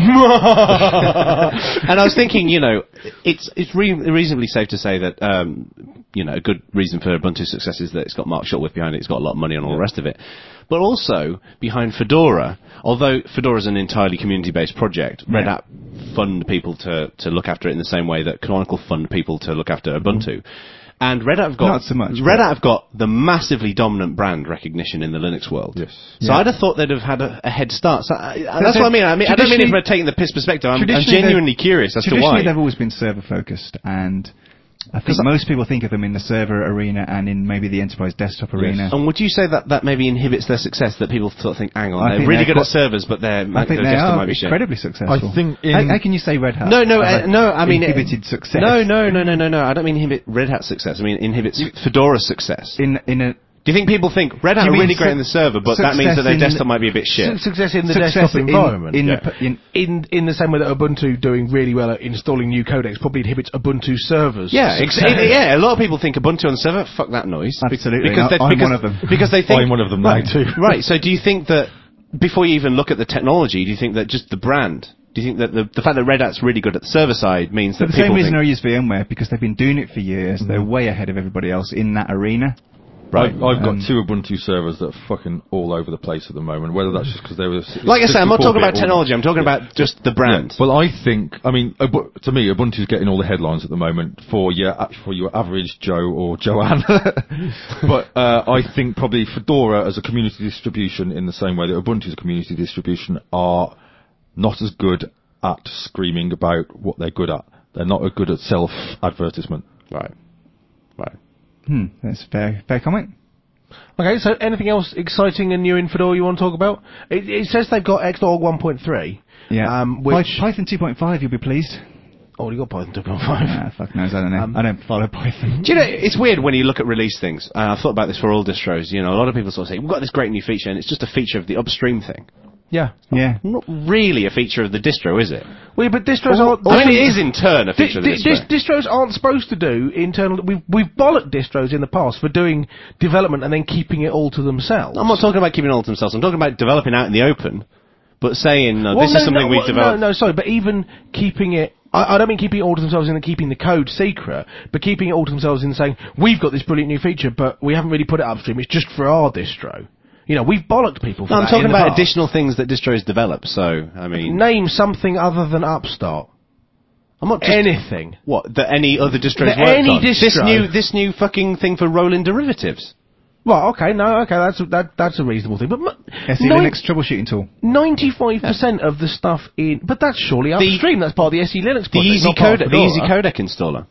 and I was thinking, you know, it's it's re- reasonably safe to say that, um, you know, a good reason for Ubuntu's success is that it's got Mark Shuttleworth behind it, it's got a lot of money and all the rest of it. But also, behind Fedora, although Fedora is an entirely community-based project, Red Yeah. Hat fund people to, to look after it in the same way that Canonical fund people to look after Ubuntu. And Red Hat have got Not so much, Red but- Hat have got the massively dominant brand recognition in the Linux world. Yes. So Yeah. I'd have thought they'd have had a, a head start. So I, I- that's so what I mean. I mean, I don't mean it from a traditionally- taking the piss perspective. I'm, I'm Traditionally, genuinely they've- curious as to Traditionally, why. they've always been server-focused, and I think most people think of them in the server arena and in maybe the enterprise desktop arena. And would you say that that maybe inhibits their success? That people sort of think, hang on, I they're think really they're good at quite- servers, but their I think their they desktop are might be shit. incredibly successful. I think in- how, how can you say Red Hat? No, no, have uh, no. I mean, inhibited uh, success. No, no, no, no, no, no. I don't mean inhibit Red Hat success. I mean inhibits Fedora's success. In in a Do you think people think Red Hat Do are you mean really great su- in the server, but that means that their success in- desktop might be a bit shit? Su- Success in the success desktop in, environment. in, Yeah. the, in in in the same way that Ubuntu doing really well at installing new codecs probably inhibits Ubuntu servers. Yeah, ex- Success. yeah. A lot of people think Ubuntu on the server. Fuck that noise. Absolutely. Because I- they- I'm because, one of them. Because they think I'm one of them now right, too. Right. So do you think that before you even look at the technology, do you think that just the brand Do you think that the, the fact that Red Hat's really good at the server side means that For the people same reason think, I use VMware, because they've been doing it for years. Mm-hmm. They're way ahead of everybody else in that arena. Right. I've, I've Um, got two Ubuntu servers that are fucking all over the place at the moment. Whether that's just because they were like I say, I'm not talking about sixty-four bit or- technology. I'm talking Yeah. about just the brand. Yeah. Well, I think, I mean, Ubu- to me, Ubuntu's getting all the headlines at the moment for your for your average Joe or Joanne. But uh, I think probably Fedora as a community distribution, in the same way that Ubuntu as a community distribution, are not as good at screaming about what they're good at. They're not as good at self-advertisement. Right. Right. Hmm, that's a fair, fair comment. Okay, so anything else exciting and new in Fedora you want to talk about? It, it says they've got Xorg one point three. Yeah. Um, which... Py- Python two point five, you'll be pleased. Oh, you got Python two point five. Ah, fuck knows, I don't know. Um, I don't follow Python. Do you know, it's weird when you look at release things, and I've thought about this for all distros, you know, a lot of people sort of say, we've got this great new feature, and it's just a feature of the upstream thing. Yeah. Yeah. Not really a feature of the distro, is it? Well, but distros aren't... I mean, it is in turn a feature Di- of the di- distro. dis- distros aren't supposed to do internal... We've, we've bollocked distros in the past for doing development and then keeping it all to themselves. I'm not talking about keeping it all to themselves. I'm talking about developing out in the open, but saying, no, Well, this no, is something no, we've well, developed. No, no, sorry, but even keeping it... I, I don't mean keeping it all to themselves in and keeping the code secret, but keeping it all to themselves in saying, we've got this brilliant new feature, but we haven't really put it upstream, it's just for our distro. You know, we've bollocked people for No, I'm that talking in the about past. additional things that distros develop, so, I mean... Name something other than Upstart. I'm not just... Anything. What, that any other distros That worked any on? This distro- new, this new fucking thing for rolling derivatives. Well, okay, no, okay, that's a, that that's a reasonable thing. But m- S E nine- Linux troubleshooting tool. ninety-five percent of the stuff in, but that's surely upstream. That's part of the S E Linux The project. easy not part codec, of the easy Fedora. codec installer.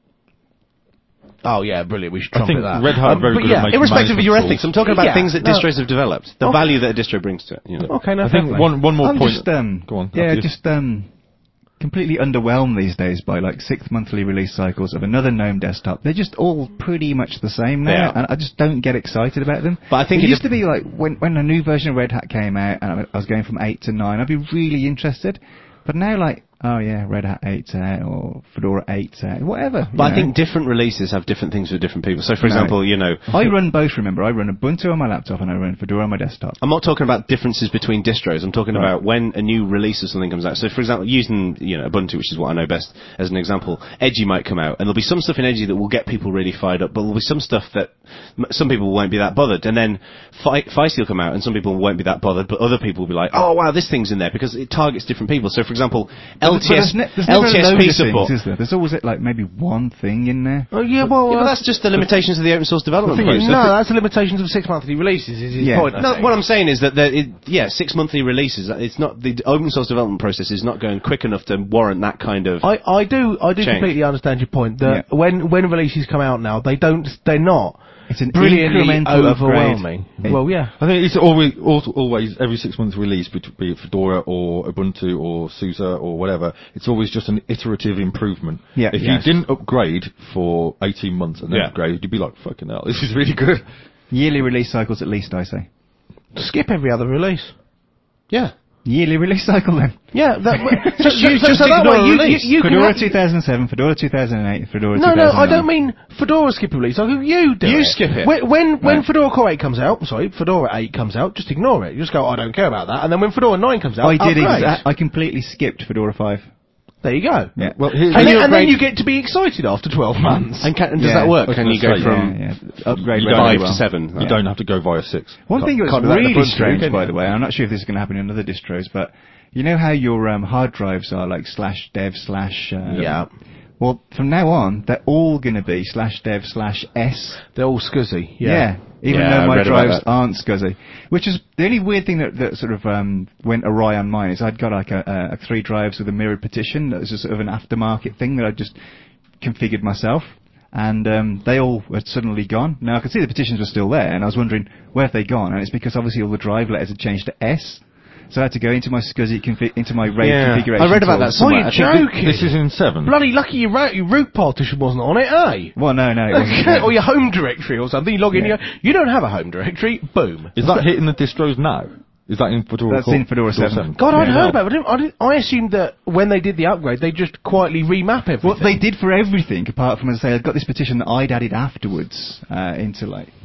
Oh yeah, brilliant. We should I trumpet think that. Red Hat are Um, very but good yeah, at making Irrespective of your management ethics, I'm tools. talking about Yeah, things that no. distros have developed. The Oh. value that a distro brings to it. You know. Okay, no, I fair think play. one one more I'm point. just, um, Go on. yeah, after you. just, um, completely underwhelmed these days by like six monthly release cycles of another GNOME desktop. They're just all pretty much the same now, Yeah. and I just don't get excited about them. But I think it it used dep- to be like when when a new version of Red Hat came out, and I I was going from eight to nine, I'd be really interested. But now, like, oh yeah, Red Hat eight's out or Fedora eight's out, whatever. But you I know. think different releases have different things for different people. So, for No. example, you know, I run both. Remember, I run Ubuntu on my laptop and I run Fedora on my desktop. I'm not talking about differences between distros. I'm talking Right. about when a new release of something comes out. So, for example, using you know Ubuntu, which is what I know best, as an example, Edgy might come out, and there'll be some stuff in Edgy that will get people really fired up, but there'll be some stuff that m- some people won't be that bothered. And then Fi- Feisty will come out, and some people won't be that bothered, but other people will be like, oh wow, this thing's in there because it targets different people. So, for example, But L T S there's, ne- there's never a load L T S P of support. things, is there? There's always like maybe one thing in there. Oh yeah, well, Yeah, but uh, that's just the limitations of the open source development The thing is, process. no, that's the limitations of six monthly releases. Is his Yeah. point? I No, think. what I'm saying is that there, it, yeah, six monthly releases. It's not the open source development process is not going quick enough to warrant that kind of. I, I do I do Change. completely understand your point that Yeah. when when releases come out now, they don't they're not It's an brilliantly incremental overwhelming. upgrade. Well, yeah. I think it's always, al- always every six months release, be be it Fedora or Ubuntu or SUSE or whatever, it's always just an iterative improvement. Yeah, if yes. you didn't upgrade for eighteen months and then Yeah. upgrade, you'd be like, fucking hell, this is really good. Yearly release cycles at least, I say. Skip every other release. yeah. Yearly release cycle then. Yeah, that, so, so, you- so, just so that ignore way a you, you, release. you can Fedora have- two thousand seven, Fedora two thousand eight, Fedora No, two thousand nine. no, I don't mean Fedora skip a release. I mean, you do You it. skip it. When when, when Right. Fedora Core eight comes out, sorry, Fedora eight comes out, just ignore it. You just go, I don't care about that. And then when Fedora nine comes out, I did upgrade. exa- I completely skipped Fedora five. There you go. Yeah. Well, here, And, Can then, you and then upgrade- you get to be excited after twelve months. And, can, and does Yeah. that work? I was Can gonna you go say, from yeah, yeah. Upgrade you very don't- five well. to seven? you don't have to go via six. One Can't- thing that's can't do that in really Ubuntu, strange, can by you? the way, I'm not sure if this is going to happen in other distros, but you know how your um, hard drives are like slash dev slash... Uh, Yeah. Well, from now on, they're all going to be slash dev slash s. They're all scuzzy. Yeah. Yeah. Even Yeah, I though my read about drives that. aren't scuzzy. Which is the only weird thing that, that sort of um, went awry on mine is I'd got like a, a, a three drives with a mirrored partition. That was just sort of an aftermarket thing that I just configured myself. And um, they all were suddenly gone. Now I could see the partitions were still there, and I was wondering where have they gone? And it's because obviously all the drive letters had changed to S. So I had to go into my SCSI confi- into my RAID Yeah. configuration. I read about that tools. somewhere. Oh, I you're think joking. This is in seven. Bloody lucky your, ra- your root partition wasn't on it, eh? Well, no, no, it wasn't. or your home directory or something. You log in, Yeah. you, go, you don't have a home directory. Boom. Is that hitting the distros now? Is that in Fedora? That's Core? in Fedora seven. God, I'd Yeah. heard about it. I, didn't, I, didn't, I assumed that when they did the upgrade, they just quietly remap everything. What they did for everything, apart from, as I say, I'd got this petition that I'd added afterwards uh, into like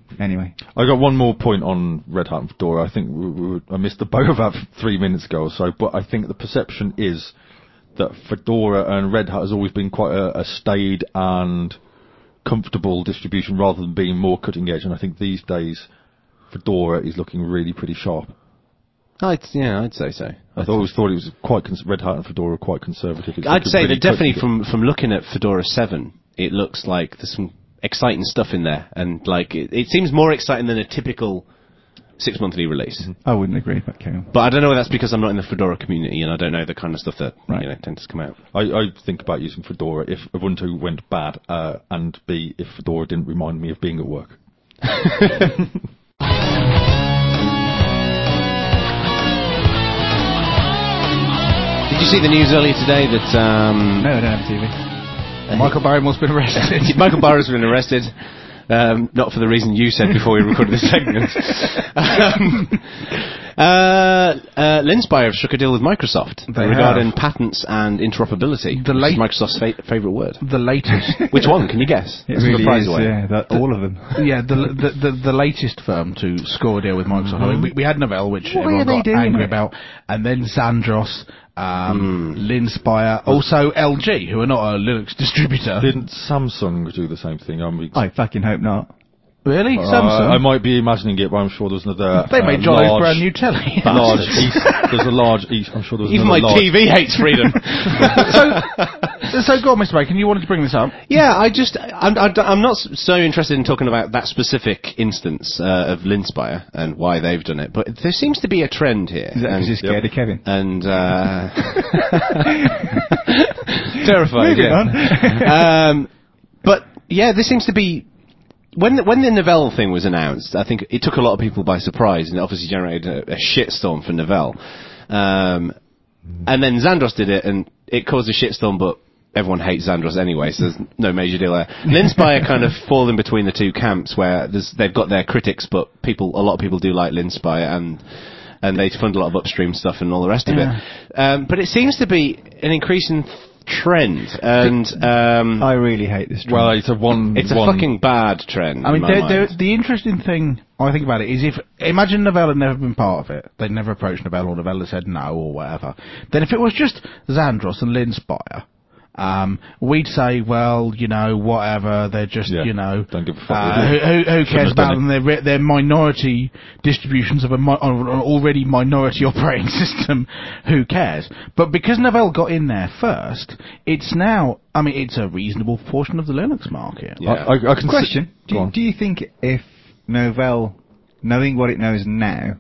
anyway. I got one more point on Red Hat and Fedora. I think we, we, I missed the boat about three minutes ago or so, but I think the perception is that Fedora and Red Hat has always been quite a, a staid and comfortable distribution rather than being more cutting edge. And I think these days Fedora is looking really pretty sharp. I'd, yeah, I'd say so. I always thought it was quite cons- Red Hat and Fedora were quite conservative. It's I'd say really that definitely cutting- from, from looking at Fedora seven, it looks like there's some exciting stuff in there, and like it, it seems more exciting than a typical six monthly release. Mm-hmm. I wouldn't agree, but carry on. But I don't know whether that's because I'm not in the Fedora community and I don't know the kind of stuff that Right. you know tends to come out. I, I think about using Fedora if Ubuntu went bad, uh, and B, if Fedora didn't remind me of being at work. Did you see the news earlier today that um, No, I don't have a T V. Michael Barrymore's been arrested. Michael Barrow's been arrested? Um, not for the reason you said before we recorded this segment. um, uh, uh, Linspire have struck a deal with Microsoft They regarding have. patents and interoperability. The which is late- Microsoft's fa- favourite word. The latest, Which one? Can you guess? It Let's give really a prize is, away. yeah, that, all of them. yeah, the, the the the latest firm to score a deal with Microsoft. I mean, we, we had Novell, which What everyone were they got doing, angry mate? about, and then Xandros, um, Linspire, also L G, who are not a Linux distributor. Didn't Samsung do the same thing? I mean, I fucking hope not. Really, uh, Samsung? I might be imagining it, but I'm sure there's another. They uh, made John's large, brand new telly. large east, there's a large east. I'm sure there's Even another my large, T V hates freedom. so, so go on, Mister Bacon. You wanted to bring this up? Yeah, I just, I'm, I'm not so interested in talking about that specific instance uh, of Linspire and why they've done it, but there seems to be a trend here. Is that and, because you're scared of Kevin? and uh, terrified. Moving yeah. um, but yeah, this seems to be when the, when the Novell thing was announced. I think it took a lot of people by surprise, and it obviously generated a, a shitstorm for Novell. Um, and then Xandros did it, and it caused a shitstorm, but everyone hates Xandros anyway, so there's no major deal there. Linspire kind of fall in between the two camps, where there's, they've got their critics, but people, a lot of people do like Linspire, and and they fund a lot of upstream stuff and all the rest Yeah. of it. Um, but it seems to be an increasing th- trend, and um, I really hate this trend. Well, it's a one. it's a one, fucking bad trend. I mean, in my they're, mind. they're, the interesting thing I think about it is if imagine Novell had never been part of it, they'd never approached Novell, or Novell had said no or whatever. Then if it was just Xandros and Linspire, um, we'd say, well, you know, whatever. They're just, Yeah, you know, don't give a fuck, uh, do who, they? who, who Shouldn't cares have done about them? They're, re- they're minority distributions of a mi- of an already minority operating system. Who cares? But because Novell got in there first, it's now. I mean, it's a reasonable portion of the Linux market. Yeah. I, I, I can Question: See, do, go you- on. do you think if Novell, knowing what it knows now,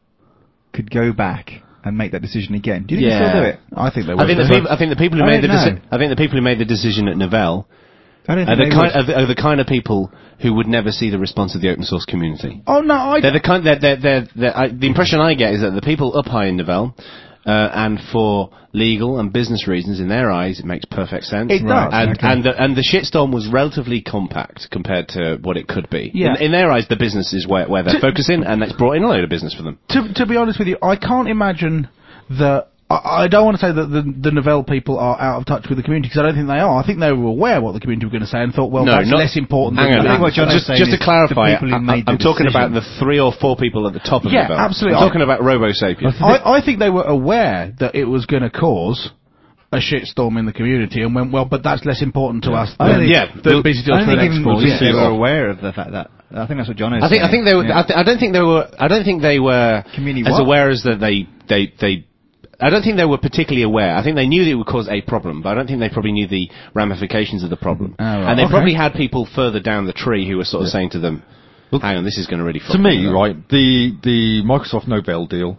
could go back and make that decision again? Do you think Yeah. they'll do it? I think they I will. think the do. people. I think the people who I made the. don't Deci- know. I think the people who made the decision at Novell I don't are think the they kind would. are the, are the kind of people who would never see the response of the open source community. Oh no, I. They're the kind. They're, they're, they're, they're, I, the impression I get is that the people up high in Novell, uh, and for legal and business reasons, in their eyes, it makes perfect sense. It does. And Okay. and the, and the shitstorm was relatively compact compared to what it could be. Yeah. In, in their eyes, the business is where, where they're focusing, and that's brought in a load of business for them. to, to be honest with you, I can't imagine that. I, I don't want to say that the, the Novell people are out of touch with the community, because I don't think they are. I think they were aware what the community were going to say and thought, well, No, that's not- less important Hang than on, the I think what John is just, saying just to is clarify, the people who I, made the I'm talking about decision. the three or four people at the top of Yeah, Novell. absolutely. I'm talking about Robo Sapien. I, I think they were aware that it was going to cause a shitstorm in the community and went, well, but that's less important to us I than, think- Yeah, than we'll- busy I deals don't for the think next even four just years. they see were it off. aware of the fact that. I think that's what John is. I think I think they were. Yeah. I, th- I don't think they were. I don't think they were Community as what? aware as that they they they. I don't think they were particularly aware. I think they knew that it would cause a problem, but I don't think they probably knew the ramifications of the problem. Oh, right. And they Okay. probably had people further down the tree who were sort of saying to them, "Hang on, this is going to really." Fuck to me, them up." right, the the Microsoft Novell deal,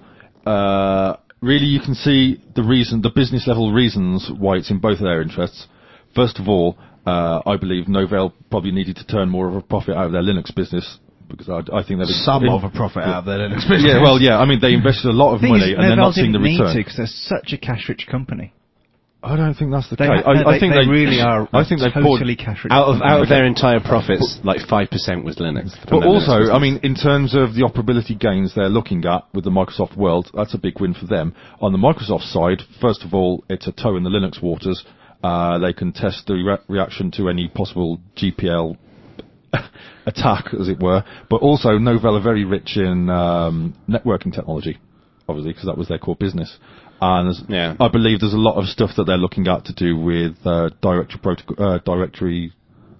uh, really you can see the reason, the business level reasons why it's in both of their interests. First of all, uh, I believe Novell probably needed to turn more of a profit out of their Linux business, because I, I think that Some of a profit out of their Linux business. Yeah, well, yeah, I mean they invested a lot of thing money is, and they're Novell not seeing the didn't need return. to because they're such a cash-rich company. I don't think that's the They case. ha- no, I, I they- think they really are I think they've poured totally cash-rich. Out of out of company. their entire profits, like five percent was Linux. from But their Linux also, business. I mean, in terms of the operability gains they're looking at with the Microsoft world, that's a big win for them. On the Microsoft side, first of all, it's a toe in the Linux waters. Uh, they can test the re- reaction to any possible G P L attack, as it were. But also, Novell are very rich in um, networking technology, obviously, because that was their core business. And Yeah. I believe there's a lot of stuff that they're looking at to do with uh, directory protocol, uh, directory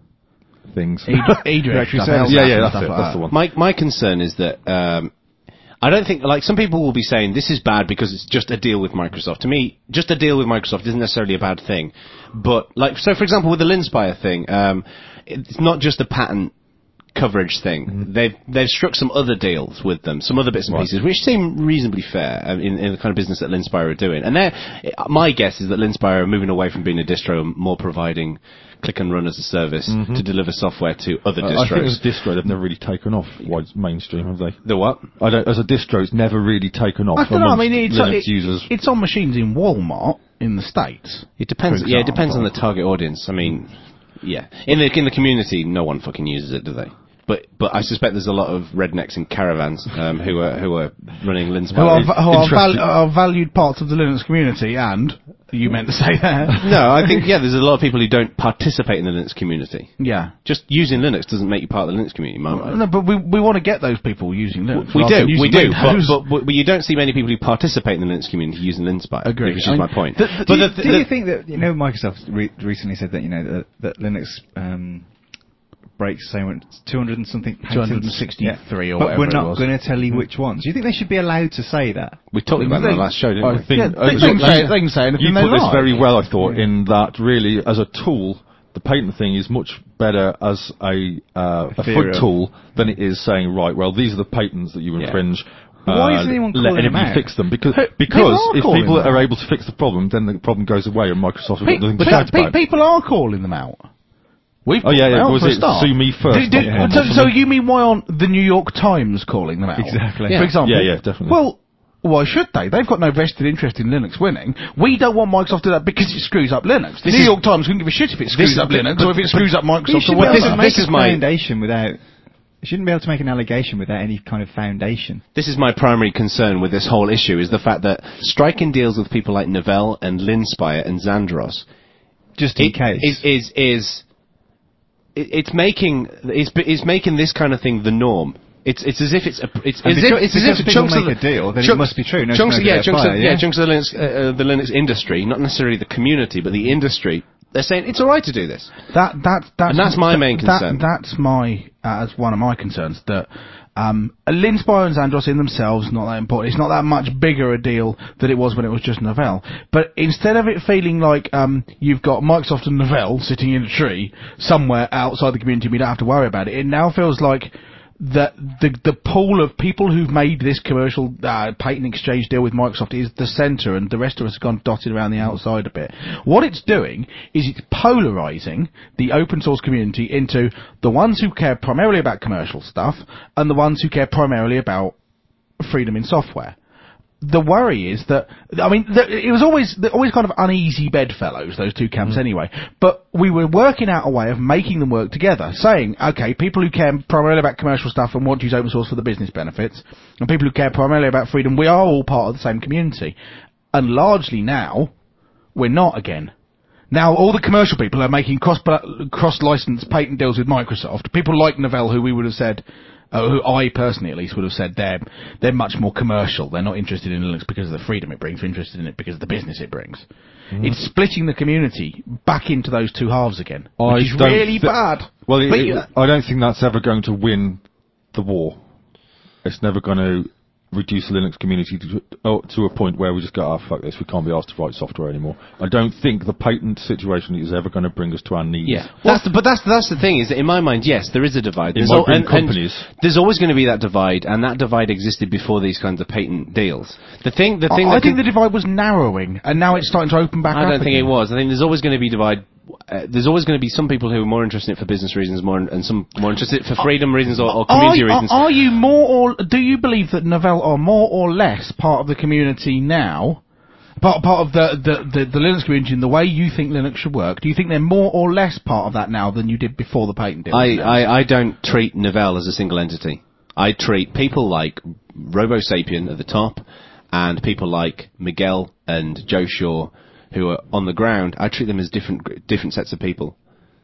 things. E-directory Yeah, stuff, yeah, and that's stuff it. like That's that. the one. My my concern is that um, I don't think, like, some people will be saying this is bad because it's just a deal with Microsoft. To me, just a deal with Microsoft isn't necessarily a bad thing. But, like, so for example, with the Linspire thing, um, it's not just a patent coverage thing. Mm-hmm. They've they've struck some other deals with them, some other bits and right. pieces, which seem reasonably fair um, in, in the kind of business that Linspire are doing. And they're, my guess is that Linspire are moving away from being a distro and more providing click and run as a service mm-hmm. to deliver software to other uh, distros. I think as a distro, they've never really taken off wide mainstream, have they? The what? I don't. As a distro, it's never really taken off. I don't know. I amongst mean, it's, Linux it, users. it's on machines in Walmart in the States. It depends. for Yeah, it depends on the example. target audience. I mean, yeah, in the in the community, no one fucking uses it, do they? But but I suspect there's a lot of rednecks in caravans um, who are who are running Linspire. Who are, who are, Interesting. val- are valued parts of the Linux community, and you meant to say that. No, I think, yeah, there's a lot of people who don't participate in the Linux community. Yeah. Just using Linux doesn't make you part of the Linux community, in my mind. No, but we we want to get those people using Linux. We rather do, than using we do, but, Windows. but, but, but you don't see many people who participate in the Linux community using Linspire. Agreed. Which is I mean, my point. the- the- Do, you, but the, do the, you think that, you know, Microsoft re- recently said that, you know, that, that Linux um, breaks so much, two hundred and something patents? two hundred sixty-three Yeah. or but whatever we're it not was. going to tell you which ones. Do you think they should be allowed to say that? we talked about that in the last show, didn't I we? think Yeah, uh, they, they, can say, they can say anything you they put this like. very well, I thought, in that really as a tool, the patent thing is much better as a uh, a Theory. foot tool than it is saying, right, well, these are the patents that you Yeah. infringe. Why uh, isn't anyone let calling them anybody out? fix them? Because, Pe- because people are if calling people them are out. able to fix the problem, then the problem goes away and Microsoft has got Pe- nothing to pe- shout pe- about. people are calling them out. We've Oh, yeah, called them yeah, out was for a it start. sue me first? Do- do- Yeah. so, so you mean why aren't the New York Times calling them out? Exactly. For example. Yeah, yeah, definitely. Well, why should they? They've got no vested interest in Linux winning. We don't want Microsoft to do that because it screws up Linux. The This New is- York Times couldn't give a shit if it screws is- up Linux but- or if it screws up You Microsoft should or be able whatever. to This make is a my- foundation without... You shouldn't be able to make an allegation without any kind of foundation. This is my primary concern with this whole issue, is the fact that striking deals with people like Novell and Linspire and Xandros Just in it, case. is is is it, it's making it's, it's making this kind of thing the norm. It's it's as if it's a, it's And as because- if it's as because if people chunks of make the, a deal, then it chunks- must be true. No chunks, smoke yeah, without chunks fire, of, yeah? yeah, chunks of the Linux uh, uh, the Linux industry, not necessarily the community, but the industry. They're saying it's all right to do this. That that that's And that's my main that- concern. That's my uh, that's one of my concerns. That um, Linspire and Xandros in themselves not that important. It's not that much bigger a deal than it was when it was just Novell. But instead of it feeling like um, you've got Microsoft and Novell sitting in a tree somewhere outside the community, we don't have to worry about it. It now feels like that the the pool of people who've made this commercial uh, patent exchange deal with Microsoft is the centre, and the rest of us have gone dotted around the outside a bit. What it's doing is it's polarising the open source community into the ones who care primarily about commercial stuff and the ones who care primarily about freedom in software. The worry is that, I mean, the, it was always they're always kind of uneasy bedfellows, those two camps anyway. But we were working out a way of making them work together, saying, okay, people who care primarily about commercial stuff and want to use open source for the business benefits, and people who care primarily about freedom, we are all part of the same community. And largely now, we're not again. Now, all the commercial people are making cross cross license patent deals with Microsoft. People like Novell, who we would have said, uh, who I personally at least would have said, they're they're much more commercial. They're not interested in Linux because of the freedom it brings. They're interested in it because of the business it brings. Mm. It's splitting the community back into those two halves again, I which is don't really thi- bad. Well, it, But it- you- I don't think that's ever going to win the war. It's never going to reduce the Linux community to, oh, to a point where we just go, oh, fuck this, we can't be asked to write software anymore. I don't think the patent situation is ever going to bring us to our knees. Yeah, that's the, but that's that's the thing, is that in my mind, yes, there is a divide. It There's might al- bring and- and companies. there's always going to be that divide, and that divide existed before these kinds of patent deals. The thing, the thing. I, I that think can- the divide was narrowing, and now it's starting to open back I up don't think again. it was. I think there's always going to be divide. Uh, there's always going to be some people who are more interested in it for business reasons, more and some more interested for freedom reasons or, or community are, reasons. Are, are you more or do you believe that Novell are more or less part of the community now? Part, part of the, the, the, the Linux community in the way you think Linux should work? Do you think they're more or less part of that now than you did before the patent deal? I, I, I don't treat Novell as a single entity. I treat people like RoboSapien at the top and people like Miguel and Joe Shaw who are on the ground. I treat them as different different sets of people.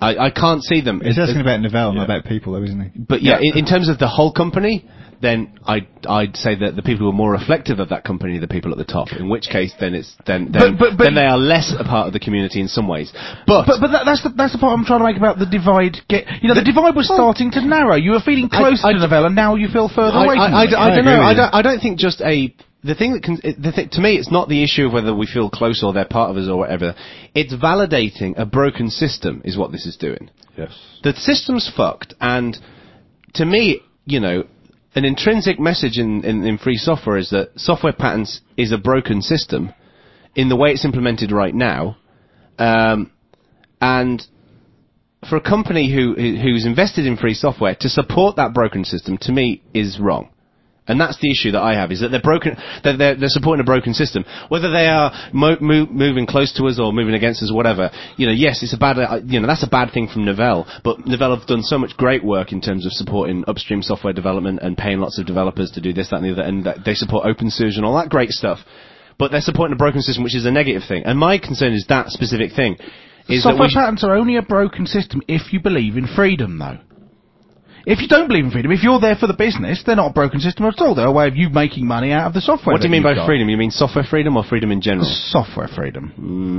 I, I can't see them. He's As- asking as- about Novell, not about people, though, isn't he? But yeah, in, in terms of the whole company, then I'd, I'd say that the people who are more reflective of that company are the people at the top. In which case, then it's then then, But- but- but- then they are less a part of the community in some ways. But, But, but that, that's the that's the part I'm trying to make about the divide. Get you know, the, divide was starting to narrow. You were feeling I- close I to d- Novell, and now you feel further I, away I, from I, them. d- I I don't agree know. with I you. don't, I don't think just a the thing that can the thing, to me, it's not the issue of whether we feel close or they're part of us or whatever. It's validating a broken system is what this is doing. Yes. The system's fucked, and to me, you know, an intrinsic message in, in, in free software is that software patents is a broken system in the way it's implemented right now, um, and for a company who who- who's invested in free software to support that broken system, to me, is wrong. And that's the issue that I have, is that they're broken, that they're, they're supporting a broken system. Whether they are mo- mo- moving close to us or moving against us or whatever, you know, yes, it's a bad, uh, you know, that's a bad thing from Novell, but Novell have done so much great work in terms of supporting upstream software development and paying lots of developers to do this, that and the other, and that they support OpenSUSE and all that great stuff. But they're supporting a broken system, which is a negative thing. And my concern is that specific thing. Is that Software we sh- patents are only a broken system if you believe in freedom, though. If you don't believe in freedom, if you're there for the business, they're not a broken system at all. They're a way of you making money out of the software. What do you that mean by you've got. freedom? You mean software freedom or freedom in general? Software freedom.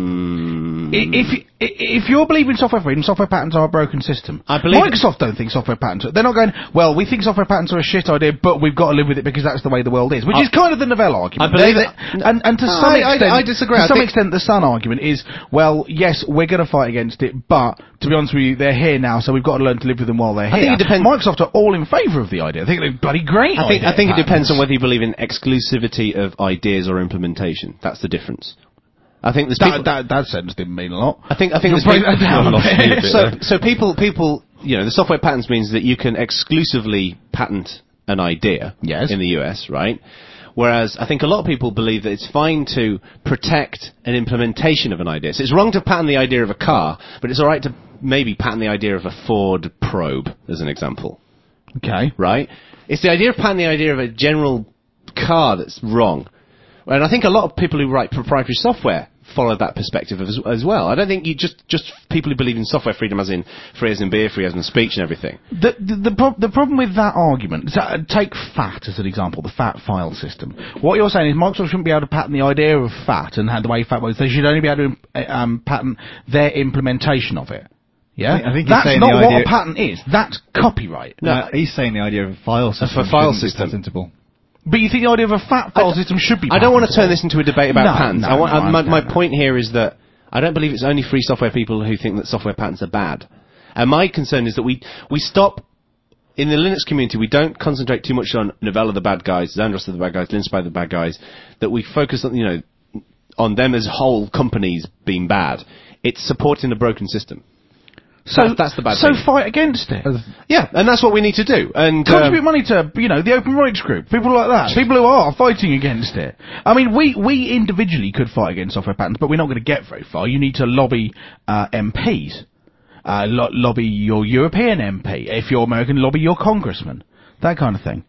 Mm. I- If you- i- if you're believing software freedom, software patents are a broken system. I believe- Microsoft don't think software patents. Are, they're not going. Well, we think software patents are a shit idea, but we've got to live with it because that's the way the world is. Which I- is kind of the Novell argument. I believe They- that- they- and, and to some I- I- extent, I disagree. To I some think- extent, the Sun argument is, well, yes, we're going to fight against it, but to be honest with you, they're here now, so we've got to learn to live with them while they're here. think it depends- Microsoft are all in favour of the idea. I think they're bloody great. I think, I idea, think it depends patents. on whether you believe in exclusivity of ideas or implementation. That's the difference. I think there's people. that, that, that sentence didn't mean a lot. I think I think You'll there's break that down a lost me a bit. bit. so so people people you know the software patents means that you can exclusively patent an idea Yes. in the U S, right? Whereas I think a lot of people believe that it's fine to protect an implementation of an idea. So it's wrong to patent the idea of a car, but it's all right to maybe patent the idea of a Ford Probe, as an example. Okay. Right? It's the idea of patenting the idea of a general car that's wrong. And I think a lot of people who write proprietary software follow that perspective as, as well. I don't think you just, just people who believe in software freedom as in free as in beer, free as in speech and everything. The the the, pro- the problem with that argument, so, uh, take FAT as an example, the FAT file system. What you're saying is Microsoft shouldn't be able to patent the idea of FAT and how the way FAT works. They should only be able to uh, um, patent their implementation of it. Yeah, I think- I think he's that's saying not the what idea- a patent is. That's copyright. No, he's saying the idea of a file system. a file shouldn't be system. patentable. But you think the idea of a FAT file system should be? I don't want to patentable? turn this into a debate about No, patents. no, I want, no, I, I my, my understand that. point here is that I don't believe it's only free software people who think that software patents are bad. And my concern is that we, we stop, in the Linux community, we don't concentrate too much on Novell are the bad guys, Xandros are the bad guys, Linspy are the bad guys, that we focus on, you know, on them as whole companies being bad. It's supporting a broken system. So That's- that's the bad So thing. fight against it. Yeah, and that's what we need to do. And Contribute um, money to, you know, the Open Rights Group, people like that, people who are fighting against it. I mean, we, we individually could fight against software patents, but we're not going to get very far. You need to lobby uh, M Ps, uh, lo- lobby your European M P. If you're American, lobby your congressman, that kind of thing.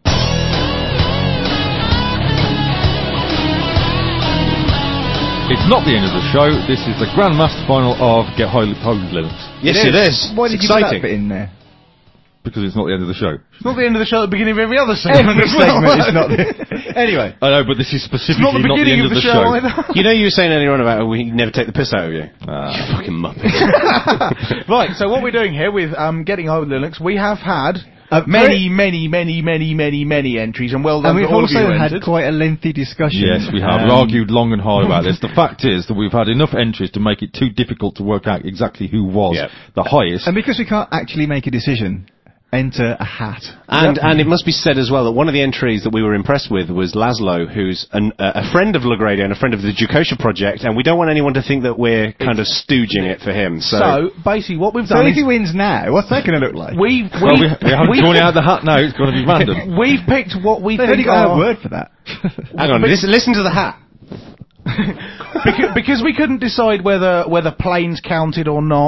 It's not the end of the show. This is the Grandmaster Final of Get Holy Holy Linux. yes, it is. Why did It's you put exciting. that bit in there? Because it's not the end of the show. It's not the end of the show at the beginning of every other segment. Every as well. segment is not the... Anyway. I know, but this is It's not specifically the not the, beginning end of the, show, either. You know, you were saying earlier on about we never take the piss out of you. Ah. You fucking muppet. Right, so what we're doing here with um, Getting Home with Linux, we have had Uh, many, many, many, many, many, many entries, and well done And we've to all of you also who had entered. quite a lengthy discussion. Yes, we have. Um, we argued long and hard about this. The fact is that we've had enough entries to make it too difficult to work out exactly who was Yep. the highest. And because we can't actually make a decision, enter a hat. And and it must be said as well that one of the entries that we were impressed with was Laszlo, who's an, uh, a friend of LaGradia and a friend of the Ducosia project, and we don't want anyone to think that we're kind of stooging it for him. So, So, basically, what we've So done if is he wins now, what's that going to look like? we've, we've, well, we, we haven't we've, drawn it out of the hat now. It's going to be random. we've picked what we They've only think got are... a word for that. hang on, listen, listen to the hat. because, because we couldn't decide whether whether planes counted or not.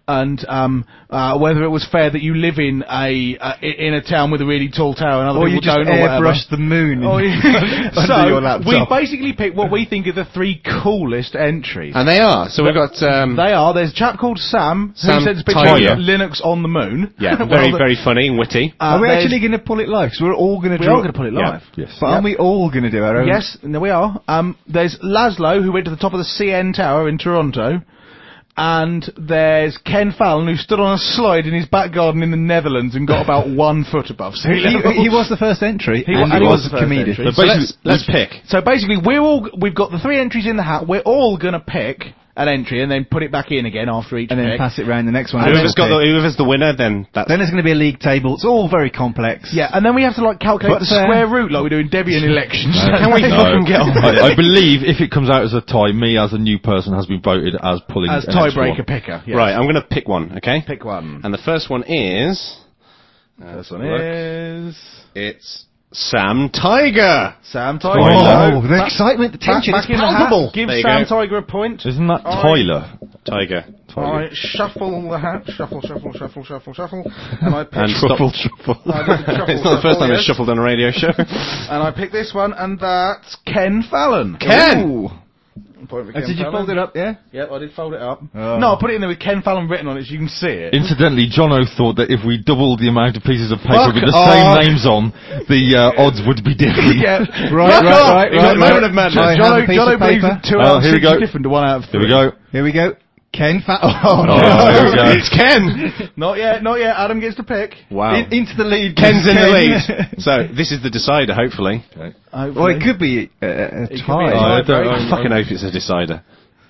and um, uh, whether it was fair that you live in a uh, i- in a town with a really tall tower and other Or people you just don't, or whatever. airbrush the moon Oh, in- yeah. under so your laptop. we basically picked what we think are the three coolest entries. And they are. So we've got. Um, They are. There's a chap called Sam, Sam who sends a picture Tiger. of Linux on the moon. yeah, Well, very, the- very funny and witty. uh, Are we there's- actually going to pull it live? Because we're all going to We draw. are going to put it Yeah. live. Yes. But aren't we all going to do our own? Yes, no, we are. Um, there's Laszlo, who went to the top of the C N Tower in Toronto. And there's Ken Fallon, who stood on a slide in his back garden in the Netherlands and got about one foot above sea He, level. he was the first entry, He and wa- he he was was a the first comedian. entry. So let's, basically, let's pick. So basically, we're all we've got the three entries in the hat. We're all going to pick an entry and then put it back in again after each And then pick. pass it round the next one. Whoever's got the, Then whoever's the winner, then that's. there's going to be a league table. It's all very complex. Yeah, and then we have to like calculate But, the uh, square root like we do in Debian elections. Can we No. fucking get on with it? I, I believe if it comes out as a tie, me as a new person has been voted as pulling As an extra tiebreaker one. picker. Yes. Right, I'm going to pick one, okay? Pick one. And the first one is. This one is It's Sam Tiger. Sam Tiger. Oh, So, the back- excitement, the tension back is in the hat. palpable. Give There you Sam go. Tiger a point. Isn't that All right. Tyler? Tiger. I shuffle the hat, shuffle, shuffle, shuffle, shuffle, shuffle, and I pick. And stop. shuffle. I did the shuffle, It's not the first shuffle, time it's yes. shuffled on a radio show. And I pick this one, and that's Ken Fallon. Ken! Ooh. Point for Uh, Ken did you Fallon. fold it up, yeah? Yep, I did fold it up. Oh. No, I put it in there with Ken Fallon written on it so you can see it. Incidentally, Jono thought that if we doubled the amount of pieces of paper Fuck with the off. same names on, the uh, odds would be different. yeah, Right, Fuck right, off! right, You got right, a moment right. of madness. I have a Jono, piece Jono of believes paper. that two Oh, out of here we six is go. different to one out of three. Here we go. Here we go. Ken Fa- Oh, Oh, no. here we go. It's Ken! Not yet, not yet. Adam gets to pick. Wow. In, into the lead. Ken's in the Ken. lead. So, this is the decider, hopefully. Well, it could be uh, a It could be tie. a I tie. don't- I fucking hope it's a decider.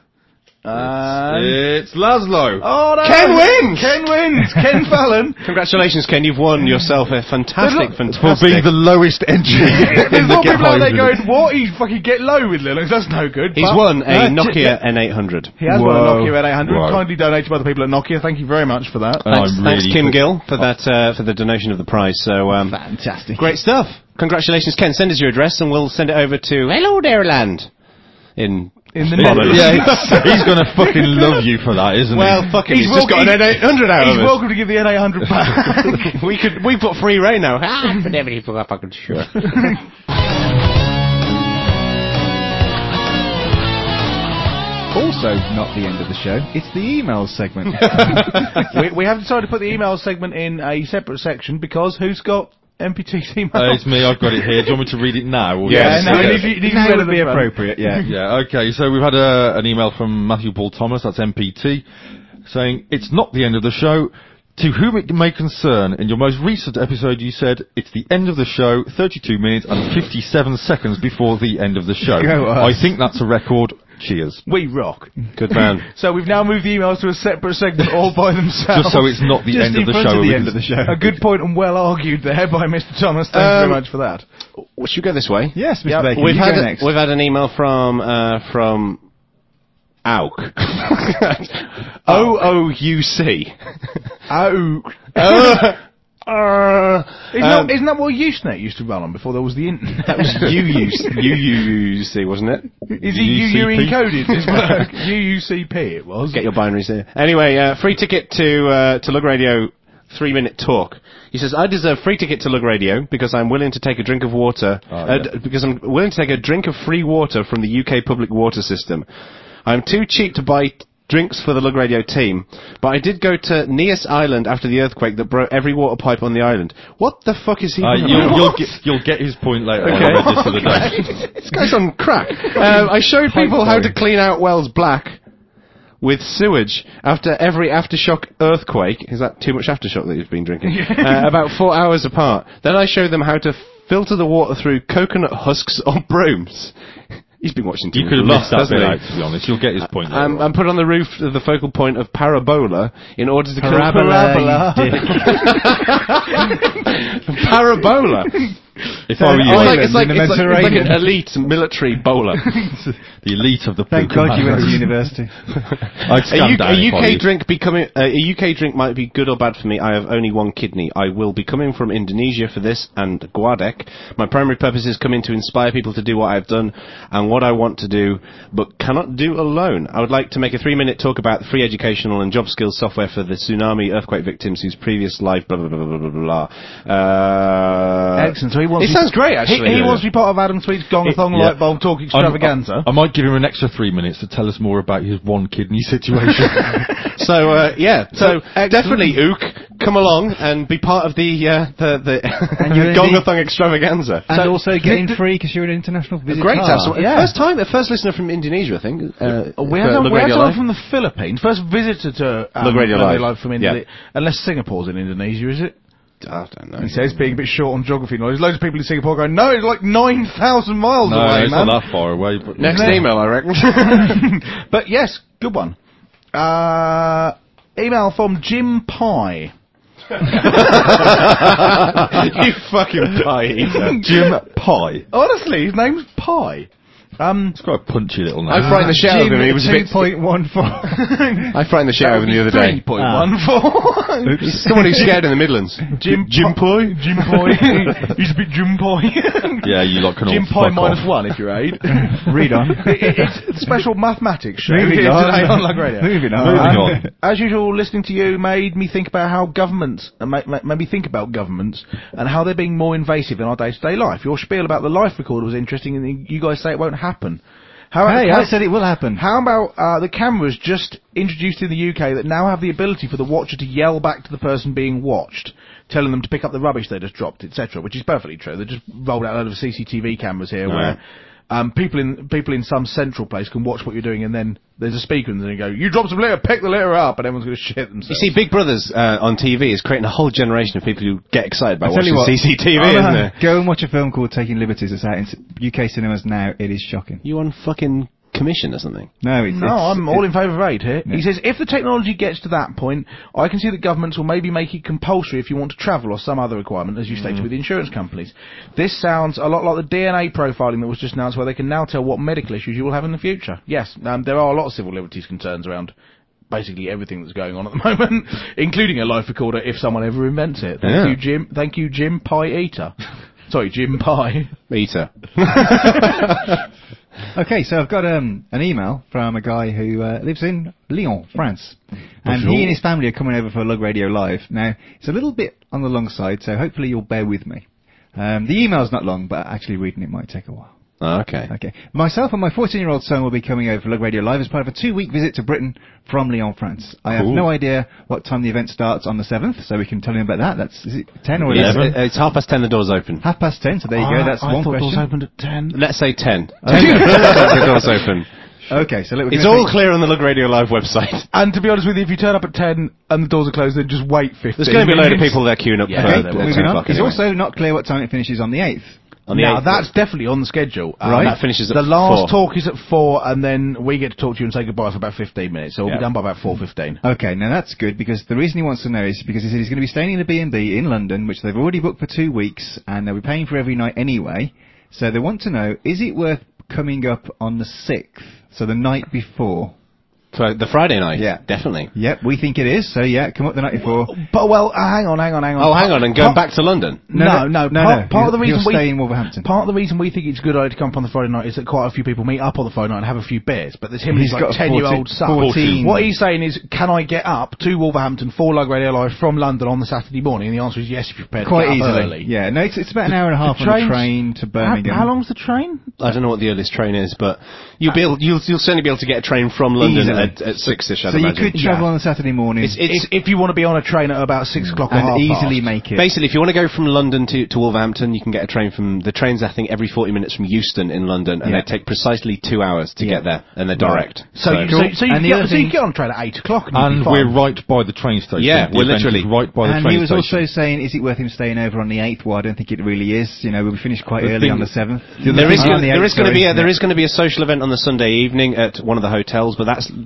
And It's Laszlo. oh no! Ken wins! Ken wins! Ken Fallon. Congratulations, Ken. You've won yourself a fantastic, There's For fantastic. being the lowest entry There's in the more Get people out Home there Minute. going, what? He fucking get low with Linux. That's no good. He's But- won a Uh, Nokia ch- N eight hundred. He has won a Whoa. Nokia N eight hundred. Wow. Kindly donated by the people at Nokia. Thank you very much for that. And Thanks, I'm thanks really Kim quick- Gill, for that uh, for the donation of the prize. So, um, Fantastic. great stuff. Congratulations, Ken. Send us your address and we'll send it over to Hello There Land in In the Probably. Netherlands. Yeah, he's, he's going to fucking love you for that, isn't Well, he? fuck it. He's, He's just got welcome- an N eight hundred out He's of us. welcome to give the N eight hundred back. we could we put free reign now. Ah, but never he forgot fucking sure. Also, not the end of the show. It's the emails segment. we, we have decided to put the email segment in a separate section because who's got M P T's email? Uh, it's me, I've got it here. Do you want me to read it now? Or Yes, no, yes. it needs- it needs Now to would be relevant front. appropriate, yeah. Yeah, okay, so we've had a, an email from Matthew Paul Thomas, that's M P T, saying, it's not the end of the show. To whom it may concern, in your most recent episode you said, it's the end of the show, thirty-two minutes and fifty-seven seconds before the end of the show. Go I us. think that's a record. Cheers. We rock. Good man. So we've now moved the emails to a seperate segment all by themselves. Just so it's not the Just end in of the front show. of the we end can- of the show. A good point and well argued there by Mister Thomas. Thank you Um, very much for that. We should go this way. Yes, Mister Yep, Baker, We've you had go a, next. we've had an email from uh, from Auk. O O U C. Oh. Uh, uh, Isn't, um, that, isn't that what Usenet used to run on before there was the internet? that was U U C, wasn't it? Is it U U U C P? encoded? This work? U U C P it was. Get your binaries here. Anyway, uh, free ticket to uh, to Lug Radio three minute talk. He says, I deserve free ticket to Lug Radio because I'm willing to take a drink of water, Oh, uh, yeah. d- because I'm willing to take a drink of free water from the U K public water system. I'm too cheap to buy t- drinks for the Lug Radio team, but I did go to Neas Island after the earthquake that broke every water pipe on the island. What the fuck is he Uh, on you'll, about? you'll, get, you'll get his point later on Okay. the register of the day. This guy's on crack. Um, I showed people how to clean out wells black with sewage after every aftershock earthquake. Is that too much aftershock that you've been drinking? uh, about four hours apart. Then I showed them how to filter the water through coconut husks or brooms. He's been watching too You could have Lost, missed that hasn't bit he? out, to be honest. You'll get his point later Um, on. and put on the roof of the focal point of Parabola in order to Parabola, kill Parabola. Parabola. If So I were you, It's Ireland like, it's like, in the it's like, it's like an Mediterranean. elite military bowler. the elite of the Thank poker God you went to manners. university. I'd A, stand U- down a if I were U K you. drink becoming uh, a U K drink might be good or bad for me. I have only one kidney. I will be coming from Indonesia for this and Guadek. My primary purpose is coming to inspire people to do what I've done and what I want to do, but cannot do alone. I would like to make a three-minute talk about free educational and job skills software for the tsunami earthquake victims whose previous life blah blah blah blah blah blah. Uh, Excellent. So he wants it to- sounds great, actually. He, he Yeah, wants to be part of Adam Sweet's Gong-a-thong Yeah. light bulb talk I'm- extravaganza. I, I might give him an extra three minutes to tell us more about his one kidney situation. So uh, yeah, so, excellent. definitely Ook, come along and be part of the uh, the And you're the in Gong-a-thong extravaganza. And So- also getting free because you're an international visitor. Great to have someone. Yeah. First time, first listener from Indonesia, I think. Uh, we for had, a, Lug we had Radio someone Live. from the Philippines. First visitor to um, Lug Radio Live. from Yeah. Indonesia. Unless Singapore's in Indonesia, is it? I don't know. He says, being a bit short on geography knowledge. Loads of people in Singapore going, no, it's like nine thousand miles no, away, it's man. not that far away. But Next No. email, I reckon. But yes, good one. Uh, email from Jim Pye. You fucking pie eater. Jim Pye. Honestly, his name's Pye. Um, It's quite a punchy little name. I frightened the shit out of him. He was a two bit. point one four. I frightened the shit out of him the other day. three point one four. He's someone who's scared in the Midlands. Jim Jim Pye. Jim Pye. He's a bit Jim Pye. Yeah, you lot can all Jim Pye fuck minus off. one if you're eight. Read on. It- it's a special mathematics show Moving here on. today on Lug Radio. Moving on. Moving Um, on. As usual, listening to you made me think about how governments, uh, ma- ma- made me think about governments and how they're being more invasive in our day-to-day life. Your spiel about the life recorder was interesting, and you guys say it won't happen. How about Hey, the I cam- said it will happen. How about uh, the cameras just introduced in the U K that now have the ability for the watcher to yell back to the person being watched, telling them to pick up the rubbish they just dropped, et cetera, which is perfectly true. They just rolled out a load of C C T V cameras here Oh. where um, people in people in some central place can watch what you're doing, and then there's a speaker and then you go, "You dropped some litter, pick the litter up," and everyone's going to shit You themselves. see, Big Brother's uh, on T V is creating a whole generation of people who get excited by I tell you watching what, C C T V, uh, isn't it? Go and watch a film called Taking Liberties. It's out in U K cinemas now. It is shocking. You on fucking commission or something? No, it's, No, it's, I'm all in favour of aid here. Yeah. He says, if the technology gets to that point, I can see that governments will maybe make it compulsory if you want to travel or some other requirement, as you stated with insurance companies. This sounds a lot like the D N A profiling that was just announced, where they can now tell what medical issues you will have in the future. Yes, um, there are a lot of civil liberties concerns around basically everything that's going on at the moment, including a life recorder if someone ever invents it. Thank Yeah. you, Jim. Thank you, Jim Pie Eater. Sorry, Jim Pie. Eater. Okay, so I've got um, an email from a guy who uh, lives in Lyon, France. And Bonjour. he and his family are coming over for Lug Radio Live. Now, it's a little bit on the long side, so hopefully you'll bear with me. Um, the email's not long, but actually reading it might take a while. Oh, okay. Okay. Myself and my fourteen-year-old son will be coming over for Lug Radio Live as part of a two-week visit to Britain from Lyon, France. I have Cool. no idea what time the event starts on the seventh, so we can tell him about that. That's, is it ten or It's, eleven? it's half past ten, the door's open. Half past ten, so there you I- go, that's I one thought question. doors opened at ten. Let's say ten. ten, the door's open. Okay, so look, we're It's gonna all take- clear on the Lug Radio Live website. And to be honest with you, if you turn up at ten and the doors are closed, then just wait fifteen There's going to be a load of minutes. people there queuing up Yeah, for okay, uh, there will. ten Moving on. o'clock It's anyway. also not clear what time it finishes on the eighth. On the Now, eighth. that's definitely on the schedule. Um, Right. That finishes at the last four. talk is at four, and then we get to talk to you and say goodbye for about fifteen minutes. So we'll Yeah. be done by about four fifteen. Okay, now that's good, because the reason he wants to know is because he said he's going to be staying in a B and B in London, which they've already booked for two weeks, and they'll be paying for every night anyway. So they want to know, is it worth coming up on the sixth, so the night before? For the Friday night? Yeah. Definitely. Yep, we think it is, so yeah, come up the night before. But well, uh, hang on, hang on, hang on. Oh, hang on, and going Part- back to London? No, no, no, part, no. part He'll- of the reason he'll we stay in Wolverhampton. part of the reason we think it's a good idea to come up on the Friday night is that quite a few people meet up on the Friday night and have a few beers. But there's him and He's his got like a ten year old fourteen son. fourteen. What he's saying is, can I get up to Wolverhampton for Lug Radio Live from London on the Saturday morning? And the answer is yes, if you're prepared Quite to get up easily. early. Yeah, no, it's, it's about an hour and a half The on the train's- train to How, Birmingham. how long's the train? I don't know what the earliest train is, but you'll be able, you'll, you'll certainly be able to get a train from London Easily. at, at six-ish, I'd So you imagine. could travel Yeah. on a Saturday morning It's, it's, If, if you want to be on a train at about six o'clock or and half easily past. make it. Basically, if you want to go from London to, to Wolverhampton, you can get a train from the trains. I think every forty minutes from Euston in London, and Yeah. they take precisely two hours to Yeah. get there, and they're direct. So, you, so, Cool. so, you, And the get, other so you thing- get on a train at eight o'clock, and, you'll And be fine. we're right by the train station. Yeah, The we're event is literally- right by the And train he was station. also saying, is it worth him staying over on the eighth? Well, I don't think it really is. You know, we'll be finished quite The early thing- on the seventh. There is, On gonna, the there eighth, is going to be a, sorry. there Yeah. is going to be a social event on the Sunday evening at one of the hotels, but that's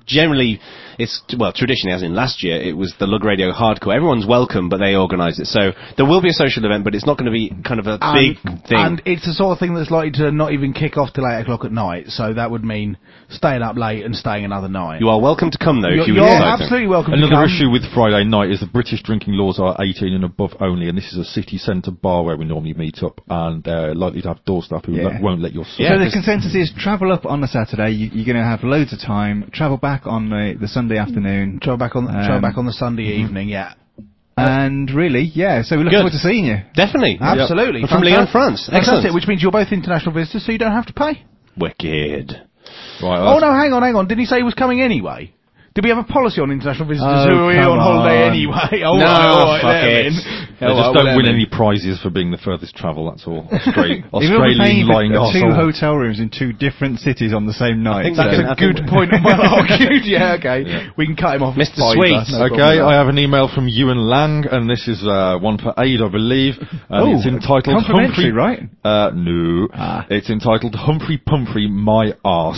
generally, it's, well, traditionally, as in last year, it was the Lug Radio Hardcore. Everyone's welcome, but they organise it. So there will be a social event, but it's not going to be kind of a and, big thing. And it's the sort of thing that's likely to not even kick off till eight o'clock at night. So that would mean staying up late and staying another night. You are welcome to come, though, You're, if you you're would like to. absolutely welcome Another to come. issue with Friday night is the British drinking laws are eighteen and above only, and this is a city centre bar where we normally meet up, and they're likely to have door staff who Yeah. lo- won't let your son. Yeah, so the 'cause- consensus is travel up on the Saturday. You, you're going to have loads of time. Travel back on the, the Sunday afternoon. Travel back on, Um, travel back on the Sunday evening, yeah. And really, yeah. So we look Good. forward to seeing you. Definitely. Absolutely. From Lyon, Fantastic. France. Fantastic, Excellent. which means you're both international visitors, so you don't have to pay. Wicked. Right, Oh, that's- no, hang on, hang on. Didn't he say he was coming anyway? Did we have a policy on international visitors Oh, who are here on come holiday on. anyway? Oh, No, right, all right, fuck let 'em it. in. They Oh, just right, well, don't let win 'em in. any prizes for being the furthest travel, that's all. Australia, If you'll be paying Australian for lying two arsehole. hotel rooms in two different cities on the same night. think so- That's I a think good we- point. Well argued. Yeah, okay. Yeah. We can cut him off. Mister fiver, Sweet. no problem Okay, with I that. have an email from Ewan Lang, and this is uh, one for Aid, I believe. And Oh, it's entitled complimentary, Humphrey. right? Uh, no. Ah. It's entitled Humphrey Pumphrey, My Arse.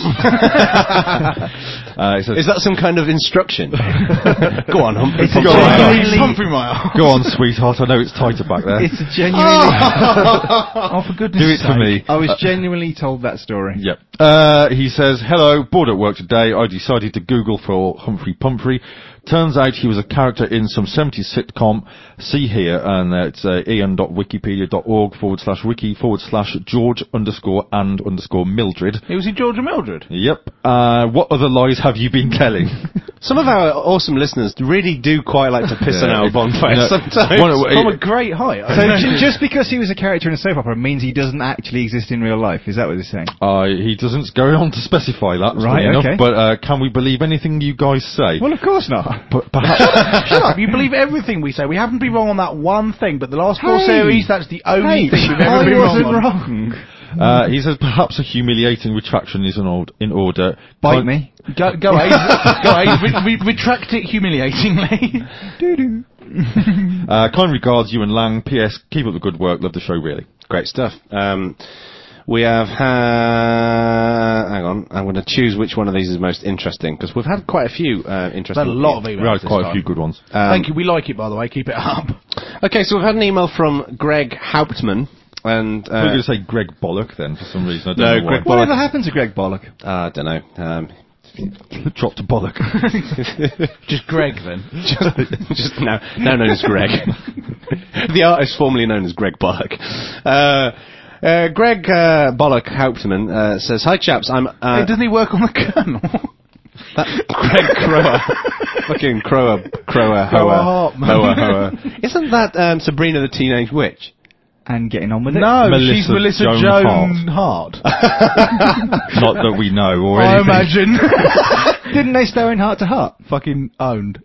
uh, it says, Is that some kind of instruction? Go on, Humphrey. It's a Go on, genuinely- Humphrey Mile. Go on, sweetheart, I know it's tighter back there. It's a genuinely. Oh, for goodness Do it sake. for me. I was genuinely told that story. Yep. Uh, he says, hello, bored at work today. I decided to Google for Humphrey Pumphrey. Turns out he was a character in some seventies sitcom. See here, and uh, it's uh, ian.wikipedia.org forward slash wiki forward slash George underscore and underscore Mildred. It was in George and Mildred. Yep. Uh, what other lies have you been telling? Some of our awesome listeners really do quite like to piss on Yeah, our it- bonfire you know, sometimes. one of- From a great height. So j- just because he was a character in a soap opera means he doesn't actually exist in real life. Is that what you're saying? Uh, he doesn't go on to specify that, Right, funny enough, okay. but uh, can we believe anything you guys say? Well, of course not. P- perhaps, Shut up, you believe everything we say. We haven't been wrong on that one thing, but the last four Hey. series, that's the only Hey, thing we've ever I been wasn't wrong on. wrong. uh, he says perhaps a humiliating retraction is in, ord- in order. Bite Kind- me. Go, go Aid. Go Aid. Re- re- retract it humiliatingly. Doo-doo. Uh, kind regards, Ewan Lang. P S. Keep up the good work. Love the show, really. Great stuff. Um, we have had... Hang on, I'm going to choose which one of these is most interesting, because we've had quite a few uh, interesting... Had a lot of emails. We had this quite a time. few good ones. Um, Thank you. We like it, by the way. Keep it up. Okay, so we've had an email from Greg Hauptmann, and... I was going Uh, to say Greg Bollock then, for some reason. I don't No, know why. Greg Whatever happened to Greg Bollock? I don't know. Um, Dropped to Bollock. Just Greg, then. just, just now, now known as Greg. The artist formerly known as Greg Bollock. Uh, uh, Greg uh, Bollock Hauptmann uh, says, "Hi chaps, I'm uh, Hey, doesn't he work on the Colonel? that Greg Crower, fucking Crower, Crower, Crower Hoa, Hartman. Hoa, Hoa. Isn't that um, Sabrina the Teenage Witch? And getting on with it? No, Melissa she's Melissa Joan Joan Hart. Not that we know, or I anything. imagine. Didn't they star in Heart to Heart? Fucking owned.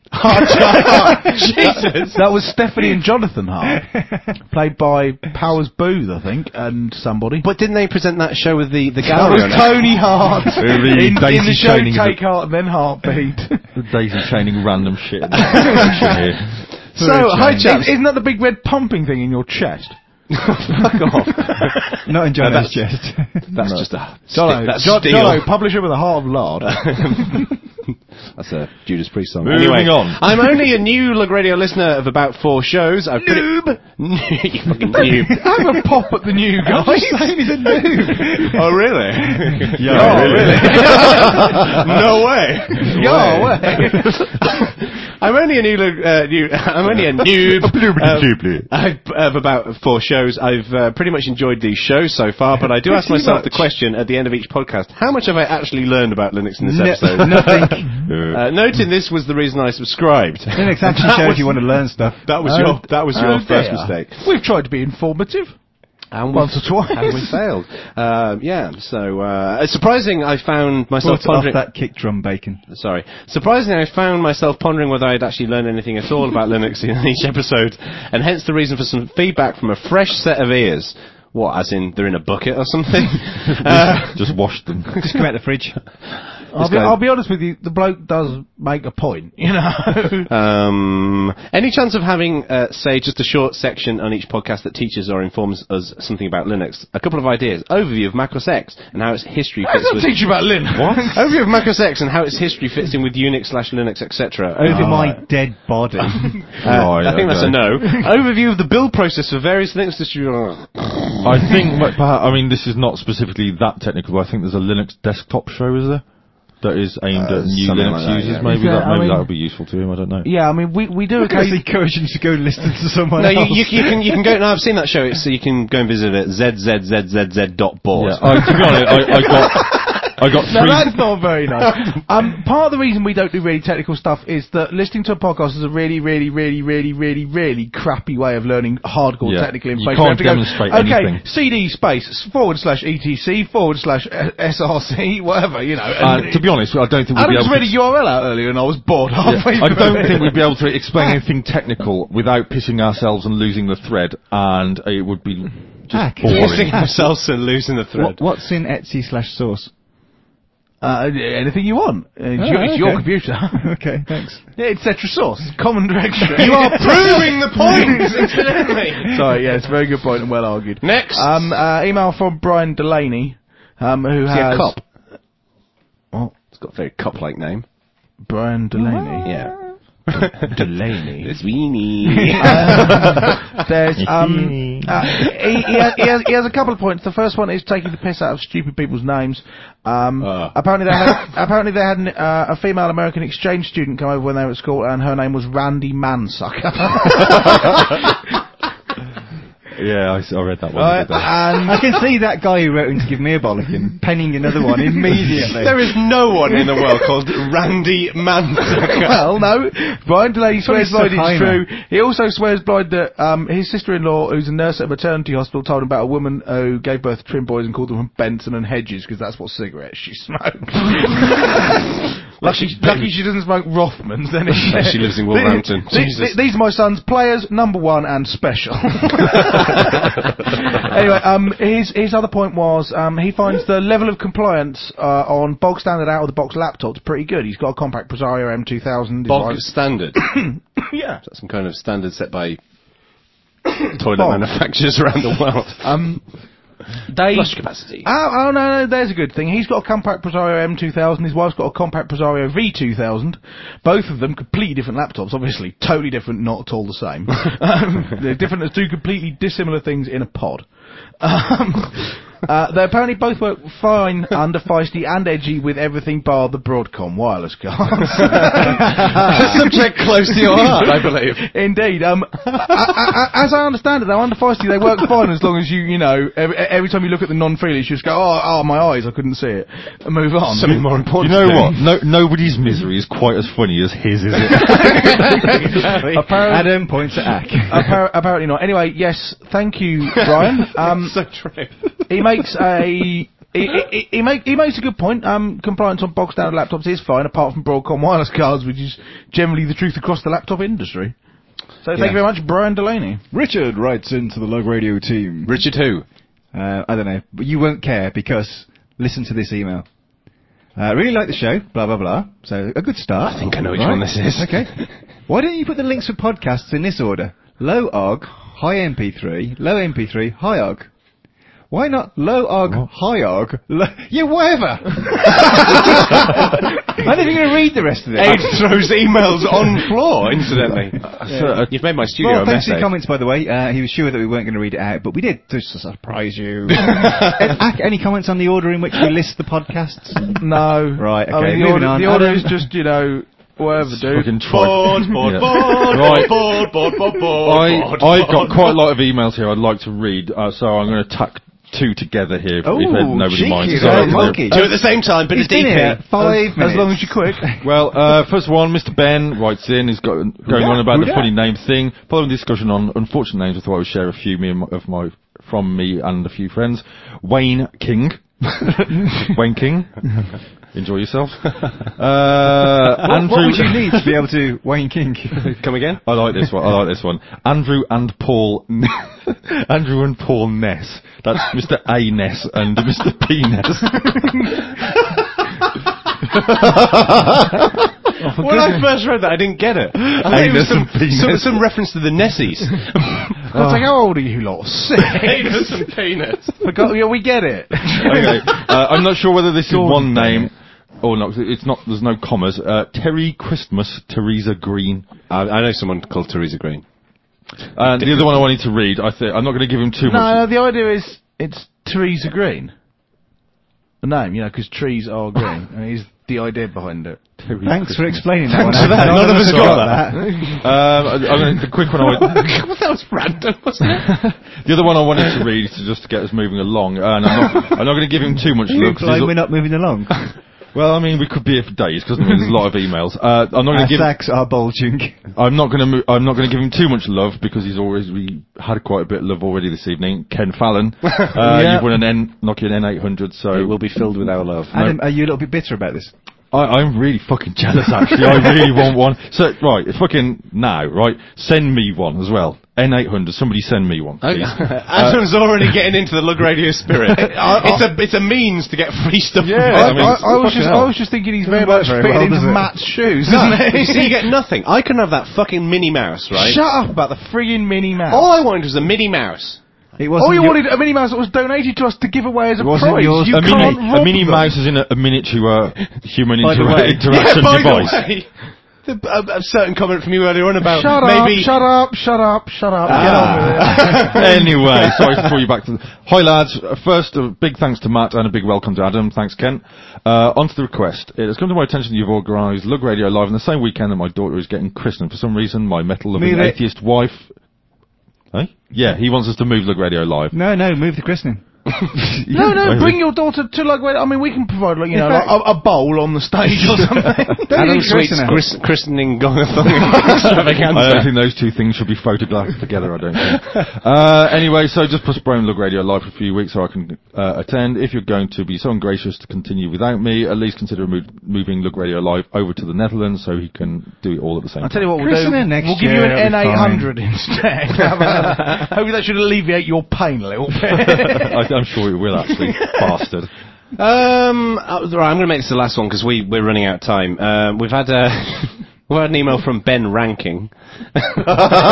Jesus. That was Stephanie and Jonathan Hart, played by Powers Booth, I think, and somebody. But didn't they present that show with the the that gallery was on it? Tony Hart Really in, in daisy the show chaining of Take Heart and then Heartbeat. The daisy chaining random shit. Here. So, hi chaps. Isn't that the big red pumping thing in your chest? Fuck off. Not in John's that's- chest. That's just a Jono, stick, that's Jo- steel. Jono, publisher with a heart of lard. That's a Judas Priest song. Moving anyway, on. I'm only a new Lug Radio listener of about four shows. I've pretty- you fucking noob. Have a pop at the new guy. he's a noob. Oh, really? Yeah, oh, really. No way. Go away. I'm only a new, uh, new I'm only a noob um, I've, of about four shows. I've uh, pretty much enjoyed these shows so far, but I do ask Pretty myself the much. question at the end of each podcast: how much have I actually learned about Linux in this No- episode? nothing. Uh, noting this was the reason I subscribed. Linux actually That shows was- you want to learn stuff. That was Oh, your that was your oh first dear. mistake. We've tried to be informative. And Once or twice. And we failed. Um, yeah, so uh, it's surprising I found myself Brought off pondering... that kick drum bacon. Sorry. Surprisingly, I found myself pondering whether I'd actually learned anything at all about Linux in each episode, and hence the reason for some feedback from a fresh set of ears. What, as in they're in a bucket or something? uh, Just washed them. Just come out the fridge. I'll be, I'll be honest with you, the bloke does make a point, you know. Um, any chance of having, uh, say, just a short section on each podcast that teaches or informs us something about Linux? A couple of ideas. Overview of Mac O S X and how its history I fits don't with... teach you about Linux. What? Overview of Mac O S X and how its history fits in with Unix slash Linux, et cetera. Over Uh, my dead body. uh, Right, I think that's a okay. no. Overview of the build process for various Linux distributions. I think, like, perhaps, I mean, this is not specifically that technical, but I think there's a Linux desktop show, is there? That is aimed Uh, at new something Linux like that, users. yeah. Maybe Is there- that I maybe mean- that would be useful to him. I don't know. Yeah, I mean, we, we do That's occasionally... encouraging to go and listen to someone No, else. you, you, you can you can go. No, I've seen that show. It's, so you can go and visit it. z z z z z dot board. Yeah, I, to be honest, I, I got I got No, three. that's not very nice. Um, part of the reason we don't do really technical stuff is that listening to a podcast is a really, really, really, really, really, really crappy way of learning hardcore Yeah. technical You information. can't We have to go, demonstrate okay, anything. C D space forward slash E T C forward slash S R C, whatever, you know. Uh, And to be honest, I don't think we'd Adam be just able read a to. U R L out earlier and I was bored Yeah, halfway I through don't it. think we'd be able to explain anything technical without pissing ourselves and losing the thread, and it would be just Hack. boring. Pissing ourselves and losing the thread. What, what's in Etsy slash source? Uh, anything you want. It's, Oh, your, it's your okay. computer. Okay, thanks. Yeah, it's Cetra Source. Common directory. You are proving the point, incidentally. Sorry, yeah, it's a very good point and well argued. Next. Um, uh, email from Brian Delaney, um, who Is he has... a cop? What? It's got a very cop-like name. Brian Delaney. Yeah. Delaney. It's weenie. Um, there's um uh, he, he, has, he, has, he has a couple of points. The first one is taking the piss out of stupid people's names. Um, Uh. apparently they had apparently they had an, uh, a female American exchange student come over when they were at school, and her name was Randy Mansucker. Yeah, I, s- I read that one. Right, the other day. and I can see that guy who wrote in to give me a bollocking penning another one immediately. There is no one in the world called Randy Mansucker. well, no. Brian Delaney Probably swears blind it's Suhaima. true. He also swears blind that um, his sister-in-law, who's a nurse at a maternity hospital, told him about a woman who gave birth to twin boys and called them Benson and Hedges because that's what cigarettes she smoked. lucky, lucky she doesn't smoke Rothmans. Then it's- She lives in Wolverhampton. These, Jesus. these are my son's players, number one and special. Anyway, um, his his other point was um, he finds the level of compliance uh, on bog standard out of the box laptops pretty good. He's got a compact Presario M two thousand. Bog standard. Yeah. That's some kind of standard set by toilet Bog. manufacturers around the world. Um, they. Flush capacity. Oh, oh no, no, there's a good thing. He's got a compact Presario M two thousand. His wife's got a compact Presario V two thousand. Both of them completely different laptops. Obviously, totally different, not at all the same. um, they're different as two completely dissimilar things in a pod. Um, uh, they apparently both work fine under feisty and edgy with everything bar the Broadcom wireless cards. Subject close to your heart, I believe. Indeed. Um, I, I, I, as I understand it, though, under feisty they work fine as long as you, you know, every, every time you look at the non-freelish, you just go, oh, oh, my eyes, I couldn't see it, and move on. Something more You important. know to do. what? No, nobody's misery is quite as funny as his, is it? Apparently, Adam points at Ack. appar- apparently not. Anyway, yes, thank you, Brian. Um, so true. he makes a he, he, he, make, he makes a good point. Um, compliance on box standard laptops is fine, apart from Broadcom wireless cards, which is generally the truth across the laptop industry. So thank Yeah. you very much, Brian Delaney. Richard writes into the Log Radio team. Richard who? Uh, I don't know, but you won't care because listen to this email. Uh, really like the show, blah blah blah. So a good start. I think I know which one this is. Okay. Why don't you put the links for podcasts in this order? Low O G, high M P three, low M P three, high O G. Why not low O G, high O G, low... Yeah, whatever! I'm not even going to read the rest of it. Abe throws emails on floor, incidentally. So, uh, You've made my studio Well, a thanks mess. for your Abe. comments, by the way. Uh, he was sure that we weren't going to read it out, but we did, just to surprise you. Uh, Ack, any comments on the order in which we list the podcasts? No. Right, I okay, mean, the moving order, on. the order Adam. is just, you know, whatever, dude. Fucking try- Board, board, Yeah. board, Right. board, board, board, board, I, board, I've board. got quite a lot of emails here I'd like to read, uh, so I'm going to tack two together here if, Oh, if nobody cheeky, minds. very Sorry, monkey. Two at the same time, bit He's of D been here P. five as, minutes. as long as you're quick. Well, uh, first one, Mister Ben writes in. He's got going Yeah, on about who the dat? funny name thing. Following the discussion on unfortunate names, I thought I would share a few me and my, of my from me and a few friends. Wayne King, Wayne King. Enjoy yourself. Uh, What, Andrew. what would you need to be able to Wayne King? Come again? I like this one. I like this one. Andrew and Paul. Andrew and Paul Ness. That's Mister A Ness and Mister P Ness. Oh, when I first read that, I didn't get it. I thought it was some, some, some reference to the Nessies. I was like, how old are you lot? Six. Anus and penis. Forgot, yeah, we get it. Okay, uh, I'm not sure whether this is one name or not. It's not. There's no commas. Uh, Terry Christmas, Teresa Green. I, I know someone called Teresa Green. And the other one I wanted to read. I think I'm not going to give him too No, much. no, the idea is it's Teresa Green. The name, you know, because trees are green, and he's the idea behind it. Terry Thanks for Christmas. explaining that one. Thanks for that. None of us got that. Um, I, I mean, the quick one. I would, That was random, wasn't it? the other one I wanted to read to just to get us moving along. And I'm not, I'm not going to give him too much love. 'cause Like he's- we're not moving along. Well, I mean, we could be here for days because I mean, there's a lot of emails. Uh, I'm not going Our to give. sacks are bulging. I'm not going to. Mo- I'm not going to give him too much love because he's always. We had quite a bit of love already this evening. Ken Fallon, uh, Yeah. you've won an N, Nokia N eight hundred. So It will be filled with our love. Adam, are you a little bit bitter about this? I, I'm really fucking jealous. Actually, I really want one. So right, it's fucking now. Right, send me one as well. N eight hundred. Somebody send me one, please. Adam's already getting into the Lug Radio spirit. it's a it's a means to get free stuff. Yeah, from I, I mean, I, I was fucking just, hell. I was just thinking he's very Doesn't much work very fitting well, into does it? Matt's shoes. No, Isn't you he? see, you get nothing. I couldn't have that fucking Minnie Mouse, right? Shut up about the friggin' Minnie Mouse. All I wanted was a Minnie Mouse. It wasn't All you your- wanted a Minnie Mouse that was donated to us to give away as a It wasn't prize. yours. You a can't mini, rob a Minnie them. Mouse is in a, a miniature uh, human By the intera- way- interaction yeah, by device. the way, the, a, a certain comment from you earlier on about Shut maybe. up, shut up, shut up, shut up. Get on with it. Anyway, sorry to throw you back to. The, hi lads. Uh, First, a big thanks to Matt and a big welcome to Adam. Thanks, Ken. Uh, on to the request. It has come to my attention that you've organised Lug Radio Live on the same weekend that my daughter is getting christened. For some reason, my metal-loving Move it. atheist wife. Hey? Yeah, he wants us to move Lug Radio Live. No, no, move the christening. No, no, bring your daughter to like. I mean, we can provide like you know In fact- like, a, a bowl on the stage or something. Don't Adam need Sweet's christening. chris- christening Gongathon I don't extravaganza. think those two things should be photographed together, I don't think. Uh, anyway, so just postpone Lug Radio Live for a few weeks so I can uh, attend. If you're going to be so ungracious to continue without me, at least consider move, moving Lug Radio Live over to the Netherlands so he can do it all at the same I'll tell time. you what we'll do. Christening next We'll give you year, an N it'll be eight hundred instead. Hopefully that should alleviate your pain a little bit. I, I'm sure it will, actually. Bastard. Um, uh, right, I'm going to make this the last one because we we're running out of time. Um, we've had a we've had an email from Ben Ranking, and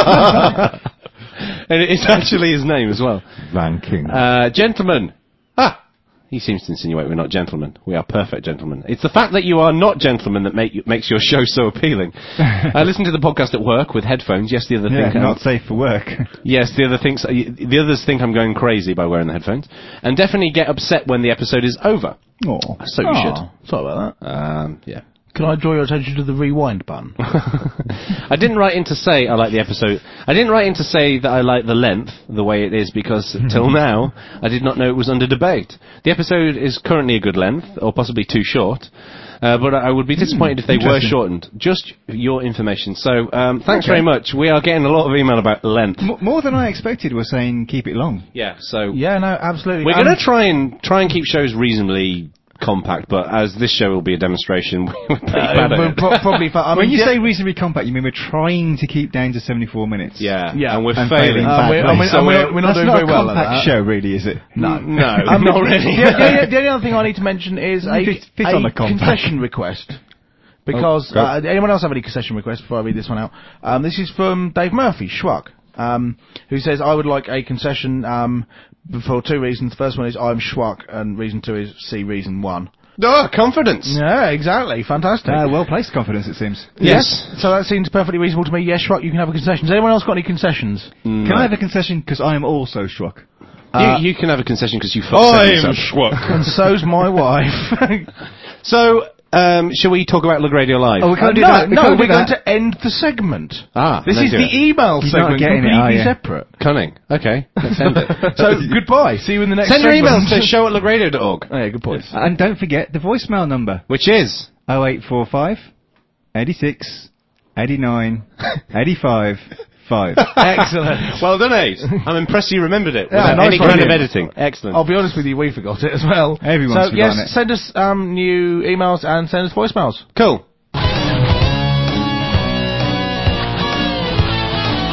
it's actually his name as well. Ranking. Uh, gentlemen, ah, he seems to insinuate we're not gentlemen. We are perfect gentlemen. It's the fact that you are not gentlemen that make you, makes your show so appealing. I listened to the podcast at work with headphones. Yes, the other Yeah, thing. not safe for work. Yes, the other things, the others think I'm going crazy by wearing the headphones, and definitely get upset when the episode is over. Oh, So you should. Sorry about that. Um, yeah. Can I draw your attention to the rewind button? I didn't write in to say I like the episode. I didn't write in to say that I like the length the way it is because till now I did not know it was under debate. The episode is currently a good length, or possibly too short. Uh, but I would be disappointed if they were interesting. shortened. Just your information. So um, thanks Okay. very much. We are getting a lot of email about length. M- more than I expected were saying keep it long. Yeah. So Yeah, no, absolutely. we're Um, going to try and try and keep shows reasonably compact, but as this show will be a demonstration, we're pretty uh, bad at we're it. pro- probably. Fa- I When mean, you yeah, say reasonably compact, you mean we're trying to keep down to seventy-four minutes. Yeah, Yeah. and we're And failing. failing uh, we're, I badly. mean, So and we're, we're- we're not That's doing not very a well at compact that. show, really, is it? No, No, Um, not really. The, the, the, the only other thing I need to mention is a, Fit- fit a on the compact. concession request. Because, Oh, go. uh, anyone else have any concession requests before I read this one out? Um, this is from Dave Murphy, Schwuck, um, who says, I would like a concession um, for two reasons. The first one is I'm Schwuck, and reason two is see reason one. Oh, confidence. Yeah, exactly. Fantastic. Uh, well-placed confidence, it seems. Yes. So that seems perfectly reasonable to me. Yes, Schwuck, you can have a concession. Has anyone else got any concessions? Can I have a concession? Because I am also Schwuck. Uh, you, you can have a concession because you fucked I'm yourself. Schwuck. And so's my wife. So, um, shall we talk about Lug Radio Live? Oh, we Uh, can't do no, that. We no, can't do we're going that. to end the segment. Ah, This then is do the it. email He's not segment, getting it, completely are you? separate. Cunning. Okay, let's end it. So, goodbye. See you in the next Send your segment. emails to show at lug radio dot org, Oh, yeah, good point. And don't forget the voicemail number. which is... oh eight four five, eighty-six, eighty-nine, eighty-five, five. Excellent. Well done, Ace. I'm impressed you remembered it Yeah, without nice any one. kind of Brilliant. editing. Excellent. I'll be honest with you, we forgot it as well. Everyone's so, forgotten yes, it. send us um, new emails and send us voicemails. Cool.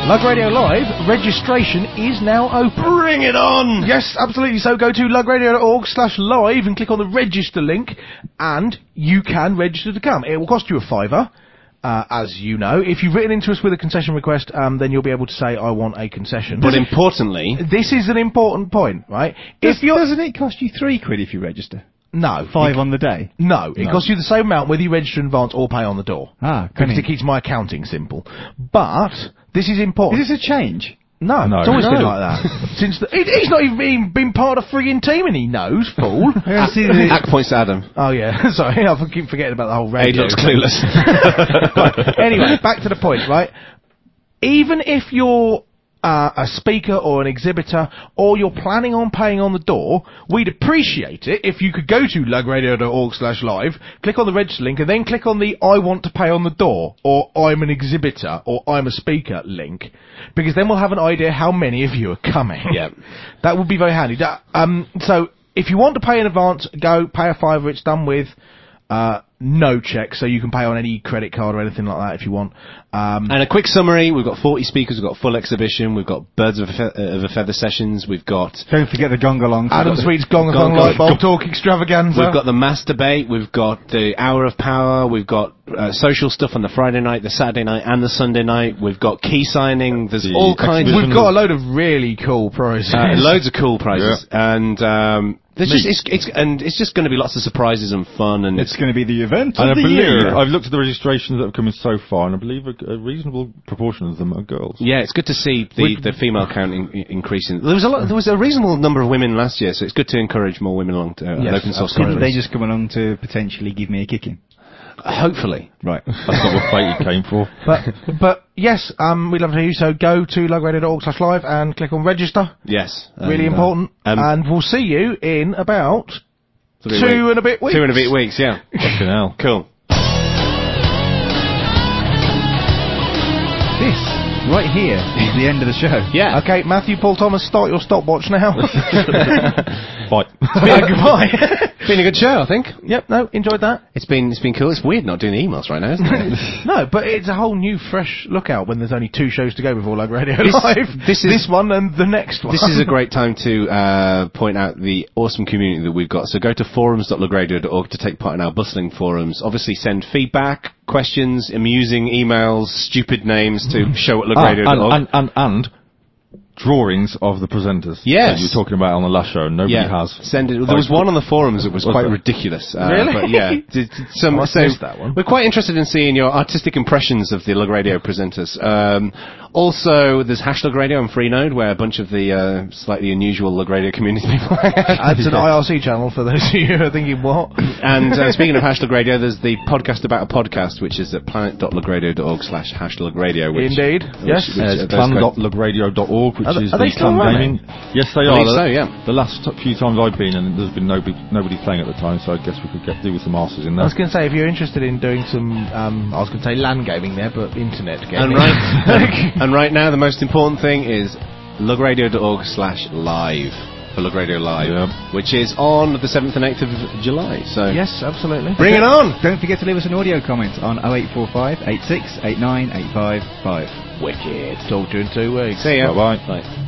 Lug Radio Live registration is now open. Bring it on! Yes, absolutely. So go to lugradio.org slash live and click on the register link, and you can register to come. It will cost you a fiver, uh, as you know. If you've written into us with a concession request, um, then you'll be able to say, I want a concession. But importantly, this is an important point, right? Does, If you're doesn't it cost you three quid if you register? no Five on the day? No, it No. costs you the same amount whether you register in advance or pay on the door. Ah, Because can it keeps my accounting simple. But this is important. Is this a change? No, No. it's always been No. like that. Since the, he, he's not even been, been part of frigging team, and he knows, fool. I see the- Ack points to Adam. Oh yeah, sorry, I keep forgetting about the whole radio. He looks clueless. Right, anyway, back to the point, right? Even if you're uh, a speaker or an exhibitor, or you're planning on paying on the door, we'd appreciate it if you could go to lugradio.org slash live, click on the register link, and then click on the I want to pay on the door, or I'm an exhibitor, or I'm a speaker link, because then we'll have an idea how many of you are coming. Yep. That would be very handy. That, um, so, if you want to pay in advance, go, pay a fiver, it's done with, uh, no check, so you can pay on any credit card or anything like that if you want. Um, And a quick summary, we've got forty speakers, we've got a full exhibition, we've got Birds of a, Fe- uh, of a Feather sessions, we've got Don't forget the gong-along. Adam Sweet's Gong-a-thon Gong- Light Bulb Talk Extravaganza. We've got the mass debate, we've got the hour of power, we've got uh, social stuff on the Friday night, the Saturday night, and the Sunday night. We've got key signing. There's The all kinds. exhibition. We've got a load of really cool prizes. Uh, loads of cool prizes, and um, there's Me. just it's, it's and it's just going to be lots of surprises and fun, and It's going to be the event And I of the believe, year. I've looked at the registrations that have come in so far, and I believe a, a reasonable proportion of them are girls. yeah, it's good to see the, Would- the female count in, in- increasing. There was a lot, there was a reasonable number of women last year, so it's good to encourage more women along to uh, Yes, an open source Didn't they conference. just come along to potentially give me a kicking? Hopefully. Right. That's not what Fate came for. But, but yes, um, we'd love to hear you, so go to lugradio.org slash live and click on register. Yes. Really And, uh, important. um, and we'll see you in about three two weeks. and a bit weeks. Two and a bit weeks, yeah. Fucking hell. Cool. This, right here, is the end of the show. Yeah. Okay, Matthew Paul Thomas, start your stopwatch now. Bye. Goodbye. Been a good show, I think. Yep, no, enjoyed that. It's been it's been cool. It's weird not doing the emails right now, isn't it? No, but it's a whole new, fresh lookout when there's only two shows to go before Lug Radio This- Live. this is- this one and the next one. This is a great time to uh, point out the awesome community that we've got. So go to forums dot lugradio dot org to take part in our bustling forums. Obviously, send feedback, questions, amusing emails, stupid names to show at Ah, lugradio dot org. and, and, and, and drawings of the presenters. Yes. That you were talking about on the last show, and nobody yeah, has. send it. There was one on the forums that was, Was quite there? ridiculous. Uh, Really? But yeah, did, did some, I must have so missed that one. we're quite interested in seeing your artistic impressions of the Lug Radio presenters. Um, also, there's Hashtag Radio on Freenode, where a bunch of the uh, slightly unusual Lug Radio community people hang out. That's an I R C channel for those of you who are thinking, what? And uh, speaking of Hashtag Radio, there's the podcast about a podcast, which is at planet dot lugradio dot org slash hashtag radio. Which, Indeed. Yes. which, Uh, uh, it's those plan guys- dot lugradio dot org, which Are they- is are they the still Clan running? Gaming. Yes, they I are. believe The- so, yeah. The last t- few times I've been, and there's been nobody, nobody playing at the time, so I guess we could get do with some asses in I there. was going to say, if you're interested in doing some, um, I was going to say LAN gaming there, but internet gaming. And right, and right now, the most important thing is lugradio dot org slash live for Lug Radio Live, Yeah. which is on the seventh and eighth of July. So Yes, absolutely. bring it on. Don't forget to leave us an audio comment on oh eight four five, eight six eight nine eight five five. Wicked. Talk to you in two weeks. See ya. Bye bye. Bye.